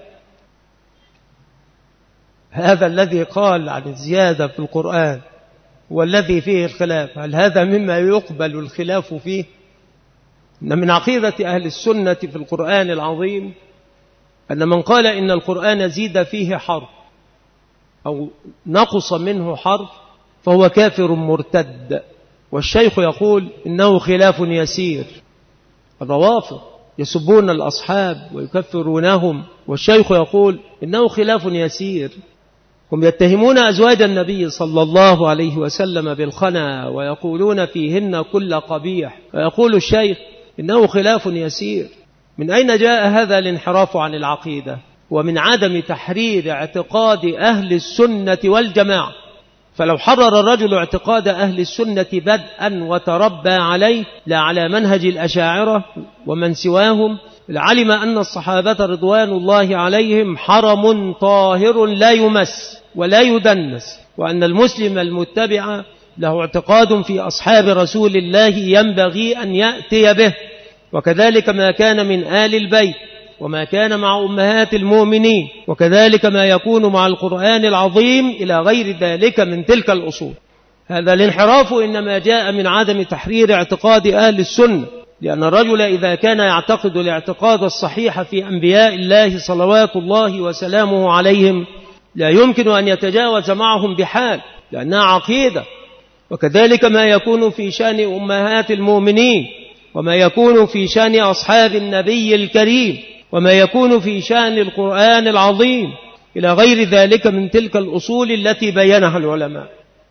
هذا الذي قال عن الزيادة في القرآن والذي فيه الخلاف، هل هذا مما يقبل الخلاف فيه؟ إن من عقيدة أهل السنة في القرآن العظيم أن من قال إن القرآن زيد فيه حرف أو نقص منه حرف فهو كافر مرتد. والشيخ يقول إنه خلاف يسير. الروافض يسبون الأصحاب ويكفرونهم، والشيخ يقول إنه خلاف يسير. هم يتهمون أزواج النبي صلى الله عليه وسلم بالخنا ويقولون فيهن كل قبيح، ويقول الشيخ إنه خلاف يسير. من أين جاء هذا الانحراف عن العقيدة؟ ومن عدم تحرير اعتقاد أهل السنة والجماعة فلو حرر الرجل اعتقاد أهل السنة بدءا وتربى عليه لا على منهج الأشاعرة ومن سواهم، لعلم أن الصحابة رضوان الله عليهم حرم طاهر لا يمس ولا يدنس، وأن المسلم المتبع له اعتقاد في أصحاب رسول الله ينبغي أن يأتي به، وكذلك ما كان من آل البيت، وما كان مع أمهات المؤمنين، وكذلك ما يكون مع القرآن العظيم إلى غير ذلك من تلك الأصول. هذا الانحراف إنما جاء من عدم تحرير اعتقاد أهل السنة، لأن الرجل إذا كان يعتقد الاعتقاد الصحيح في أنبياء الله صلوات الله وسلامه عليهم لا يمكن أن يتجاوز معهم بحال، لأنها عقيدة. وكذلك ما يكون في شأن أمهات المؤمنين، وما يكون في شأن أصحاب النبي الكريم، وما يكون في شأن القرآن العظيم إلى غير ذلك من تلك الأصول التي بينها العلماء.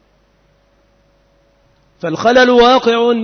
فالخلل واقع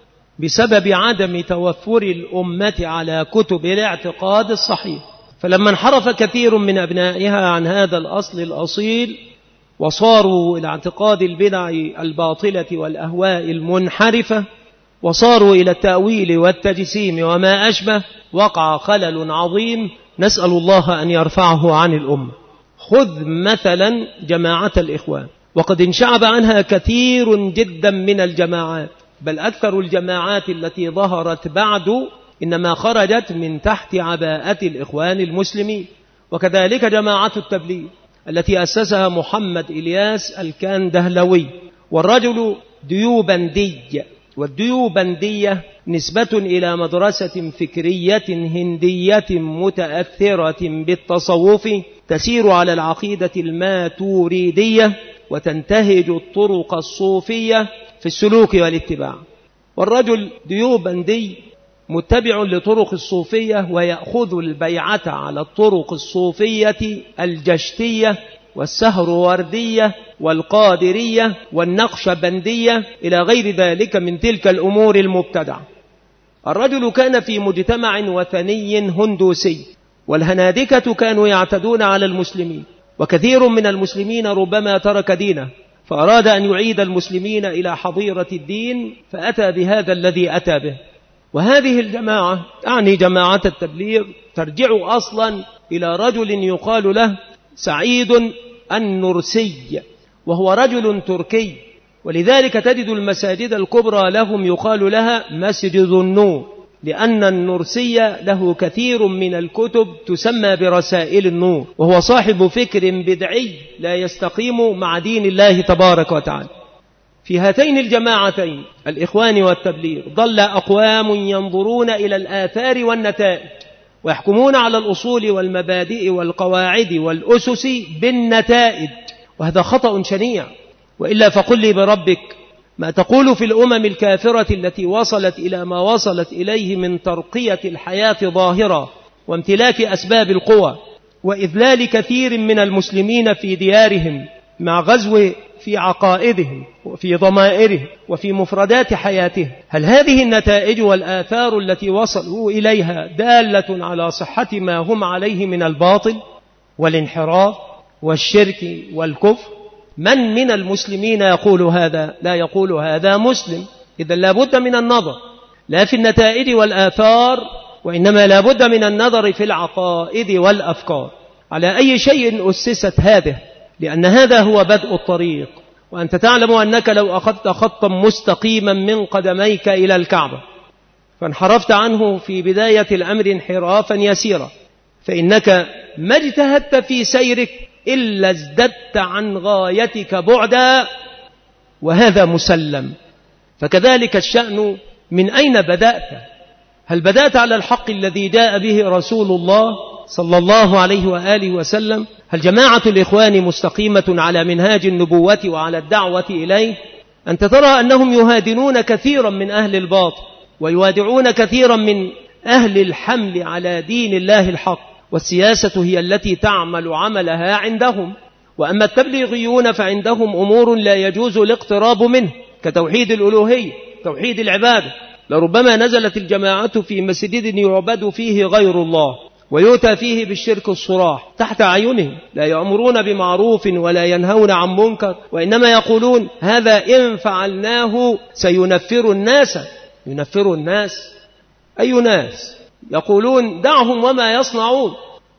بسبب عدم توفر الأمة على كتب الاعتقاد الصحيح، فلما انحرف كثير من أبنائها عن هذا الأصل الأصيل وصاروا إلى اعتقاد البدع الباطلة والأهواء المنحرفة، وصاروا إلى التأويل والتجسيم وما أشبه، وقع خلل عظيم نسأل الله أن يرفعه عن الأمة. خذ مثلا جماعة الإخوان، وقد انشعب عنها كثير جدا من الجماعات، بل أكثر الجماعات التي ظهرت بعد إنما خرجت من تحت عباءة الإخوان المسلمين. وكذلك جماعة التبليغ التي أسسها محمد إلياس الكندهلوي، والرجل ديوبندي، والديوبندية نسبة إلى مدرسة فكرية هندية متأثرة بالتصوف تسير على العقيدة الماتوريدية وتنتهج الطرق الصوفية في السلوك والاتباع. والرجل ديوبندي متبع لطرق الصوفية ويأخذ البيعة على الطرق الصوفية الجشتية والسهروردية والقادرية والنقشبندية إلى غير ذلك من تلك الأمور المبتدعة. الرجل كان في مجتمع وثني هندوسي، والهنادكة كانوا يعتدون على المسلمين، وكثير من المسلمين ربما ترك دينه، فأراد أن يعيد المسلمين إلى حضيرة الدين، فأتى بهذا الذي أتى به. وهذه الجماعة أعني جماعة التبليغ ترجع أصلا إلى رجل يقال له سعيد النرسي، وهو رجل تركي، ولذلك تجد المساجد الكبرى لهم يقال لها مسجد النور، لأن النرسي له كثير من الكتب تسمى برسائل النور، وهو صاحب فكر بدعي لا يستقيم مع دين الله تبارك وتعالى. في هاتين الجماعتين الإخوان والتبليغ ظل أقوام ينظرون إلى الآثار والنتائج، ويحكمون على الأصول والمبادئ والقواعد والأسس بالنتائج، وهذا خطأ شنيع. وإلا فقل لي بربك ما تقول في الأمم الكافرة التي وصلت إلى ما وصلت إليه من ترقية الحياة ظاهرة وامتلاك أسباب القوى وإذلال كثير من المسلمين في ديارهم مع غزو في عقائدهم وفي ضمائرهم وفي مفردات حياتهم؟ هل هذه النتائج والآثار التي وصلوا إليها دالة على صحة ما هم عليه من الباطل والانحراف والشرك والكفر؟ من المسلمين يقول هذا؟ لا يقول هذا مسلم. إذا لا بد من النظر لا في النتائج والآثار، وإنما لا بد من النظر في العقائد والأفكار. على أي شيء أسست هذه؟ لأن هذا هو بدء الطريق، وأنت تعلم أنك لو أخذت خطا مستقيما من قدميك إلى الكعبة فانحرفت عنه في بداية الأمر انحرافا يسيرا، فإنك ما اجتهدت في سيرك إلا ازددت عن غايتك بعدا، وهذا مسلم. فكذلك الشأن، من أين بدأت؟ هل بدأت على الحق الذي جاء به رسول الله صلى الله عليه وآله وسلم؟ هل جماعة الإخوان مستقيمة على منهاج النبوة وعلى الدعوة إليه؟ أنت ترى أنهم يهادنون كثيرا من أهل الباطل، ويوادعون كثيرا من أهل الحمل على دين الله الحق، والسياسة هي التي تعمل عملها عندهم. وأما التبليغيون فعندهم أمور لا يجوز الاقتراب منه، كتوحيد الألوهية، توحيد العبادة. لربما نزلت الجماعة في مسجد يعبد فيه غير الله، ويؤتى فيه بالشرك الصراح تحت أعينهم، لا يأمرون بمعروف ولا ينهون عن منكر، وإنما يقولون هذا إن فعلناه سينفر الناس. ينفر الناس؟ أي ناس؟ يقولون دعهم وما يصنعون.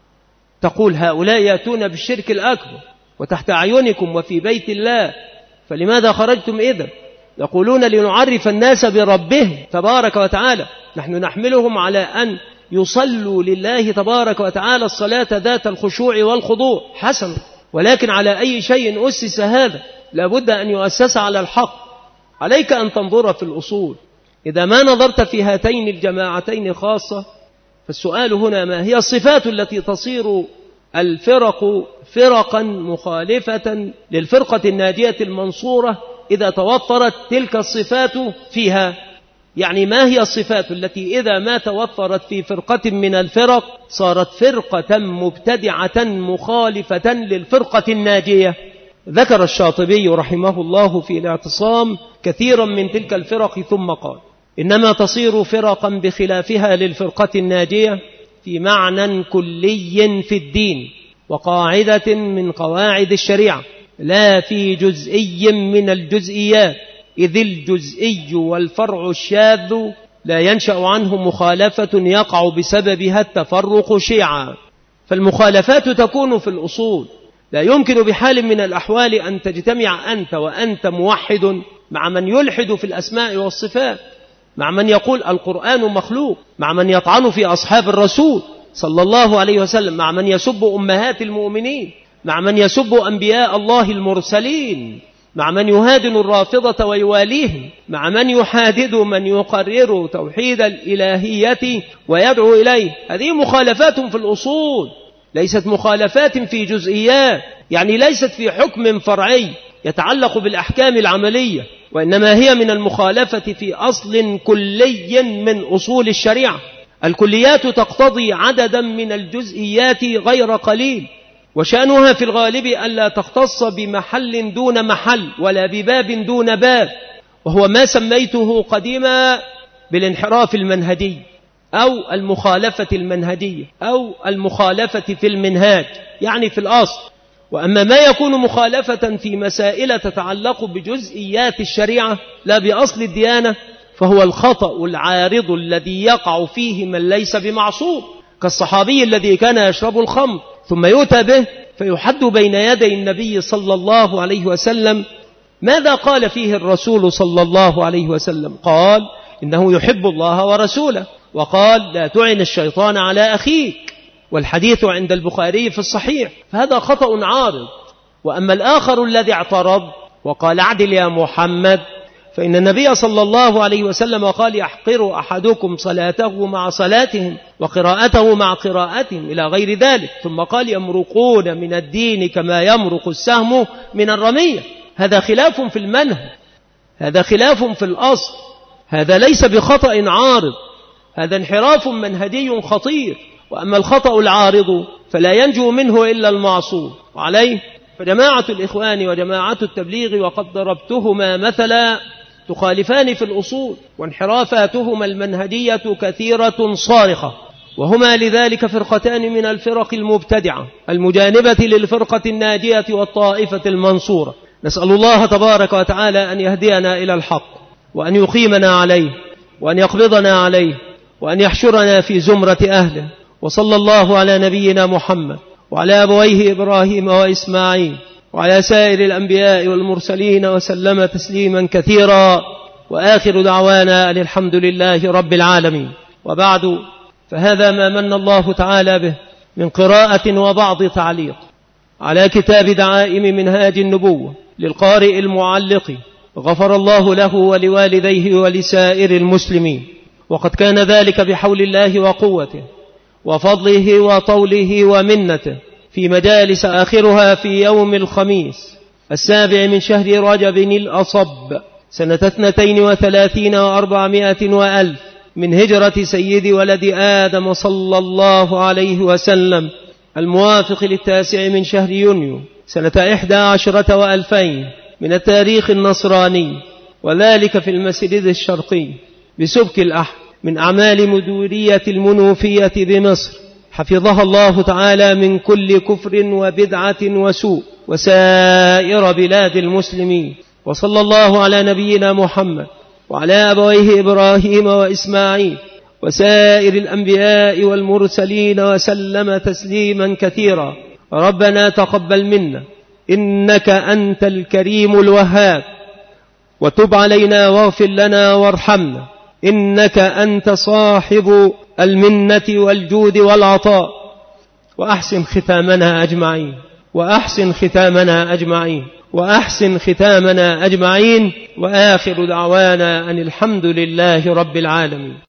تقول هؤلاء يأتون بالشرك الأكبر وتحت أعينكم وفي بيت الله، فلماذا خرجتم إذن؟ يقولون لنعرف الناس بربهم تبارك وتعالى. نحن نحملهم على أن يصلوا لله تبارك وتعالى الصلاة ذات الخشوع والخضوع، حسن، ولكن على أي شيء أسس هذا؟ لابد أن يؤسس على الحق. عليك أن تنظر في الأصول. إذا ما نظرت في هاتين الجماعتين خاصة، فالسؤال هنا ما هي الصفات التي تصير الفرق فرقا مخالفة للفرقة الناجية المنصورة إذا توفرت تلك الصفات فيها؟ يعني ما هي الصفات التي إذا ما توفرت في فرقة من الفرق صارت فرقة مبتدعة مخالفة للفرقة الناجية؟ ذكر الشاطبي رحمه الله في الاعتصام كثيرا من تلك الفرق ثم قال: إنما تصير فرقا بخلافها للفرقة الناجية في معنى كلي في الدين وقاعدة من قواعد الشريعة، لا في جزئي من الجزئيات، إذ الجزئي والفرع الشاذ لا ينشأ عنه مخالفة يقع بسببها التفرق شيعا. فالمخالفات تكون في الأصول. لا يمكن بحال من الأحوال أن تجتمع أنت وأنت موحد مع من يلحد في الأسماء والصفات، مع من يقول القرآن مخلوق، مع من يطعن في أصحاب الرسول صلى الله عليه وسلم، مع من يسب أمهات المؤمنين، مع من يسب أنبياء الله المرسلين، مع من يهادن الرافضة ويواليهم، مع من يحادد من يقرر توحيد الإلهية ويدعو إليه. هذه مخالفات في الأصول، ليست مخالفات في جزئيات، يعني ليست في حكم فرعي يتعلق بالأحكام العملية، وإنما هي من المخالفة في أصل كلي من أصول الشريعة. الكليات تقتضي عددا من الجزئيات غير قليل، وشأنها في الغالب ألا تختص بمحل دون محل ولا بباب دون باب، وهو ما سميته قديما بالانحراف المنهجي أو المخالفة المنهجية أو المخالفة في المنهاج، يعني في الأصل. وأما ما يكون مخالفة في مسائل تتعلق بجزئيات الشريعة لا بأصل الديانة، فهو الخطأ العارض الذي يقع فيه من ليس بمعصوم، كالصحابي الذي كان يشرب الخمر ثم يؤتى به فيحد بين يدي النبي صلى الله عليه وسلم. ماذا قال فيه الرسول صلى الله عليه وسلم؟ قال إنه يحب الله ورسوله، وقال لا تعن الشيطان على أخيك، والحديث عند البخاري في الصحيح. فهذا خطأ عارض. وأما الآخر الذي اعترض وقال اعدل يا محمد، فإن النبي صلى الله عليه وسلم قال يحقر أحدكم صلاته مع صلاتهم وقراءته مع قراءتهم إلى غير ذلك، ثم قال يمرقون من الدين كما يمرق السهم من الرمية. هذا خلاف في المنهج، هذا خلاف في الأصل، هذا ليس بخطأ عارض، هذا انحراف منهجي خطير. وأما الخطأ العارض فلا ينجو منه إلا المعصوم. وعليه فجماعة الإخوان وجماعة التبليغ وقد ضربتهما مثلا تخالفان في الأصول، وانحرافاتهما المنهجية كثيرة صارخة، وهما لذلك فرقتان من الفرق المبتدعة المجانبة للفرقة الناجية والطائفة المنصورة. نسأل الله تبارك وتعالى أن يهدينا إلى الحق، وأن يقيمنا عليه، وأن يقبضنا عليه، وأن يحشرنا في زمرة أهله. وصلى الله على نبينا محمد وعلى أبويه إبراهيم وإسماعيل وعلى سائر الأنبياء والمرسلين وسلم تسليما كثيرا، وآخر دعوانا أن الحمد لله رب العالمين. وبعد، فهذا ما من الله تعالى به من قراءة وبعض تعليق على كتاب دعائم منهاج النبوة للقارئ المعلق، غفر الله له ولوالديه ولسائر المسلمين. وقد كان ذلك بحول الله وقوته وفضله وطوله ومنته في مجالس آخرها في يوم الخميس 7 من شهر رجب الأصب سنة 32 و400 وألف من هجرة سيد ولد آدم صلى الله عليه وسلم، الموافق 9 من شهر يونيو سنة 11 و2000 من التاريخ النصراني، وذلك في المسجد الشرقي بسبك الأحد من أعمال مدورية المنوفية بمصر، حفظها الله تعالى من كل كفر وبدعة وسوء، وسائر بلاد المسلمين. وصلى الله على نبينا محمد وعلى أبويه إبراهيم وإسماعيل وسائر الأنبياء والمرسلين وسلم تسليما كثيرا. ربنا تقبل منا إنك أنت الكريم الوهاب، وتب علينا واغفر لنا وارحمنا إنك أنت صاحب المنة والجود والعطاء. وأحسن ختامنا أجمعين، وأحسن ختامنا أجمعين، وأحسن ختامنا أجمعين. وآخر دعوانا أن الحمد لله رب العالمين.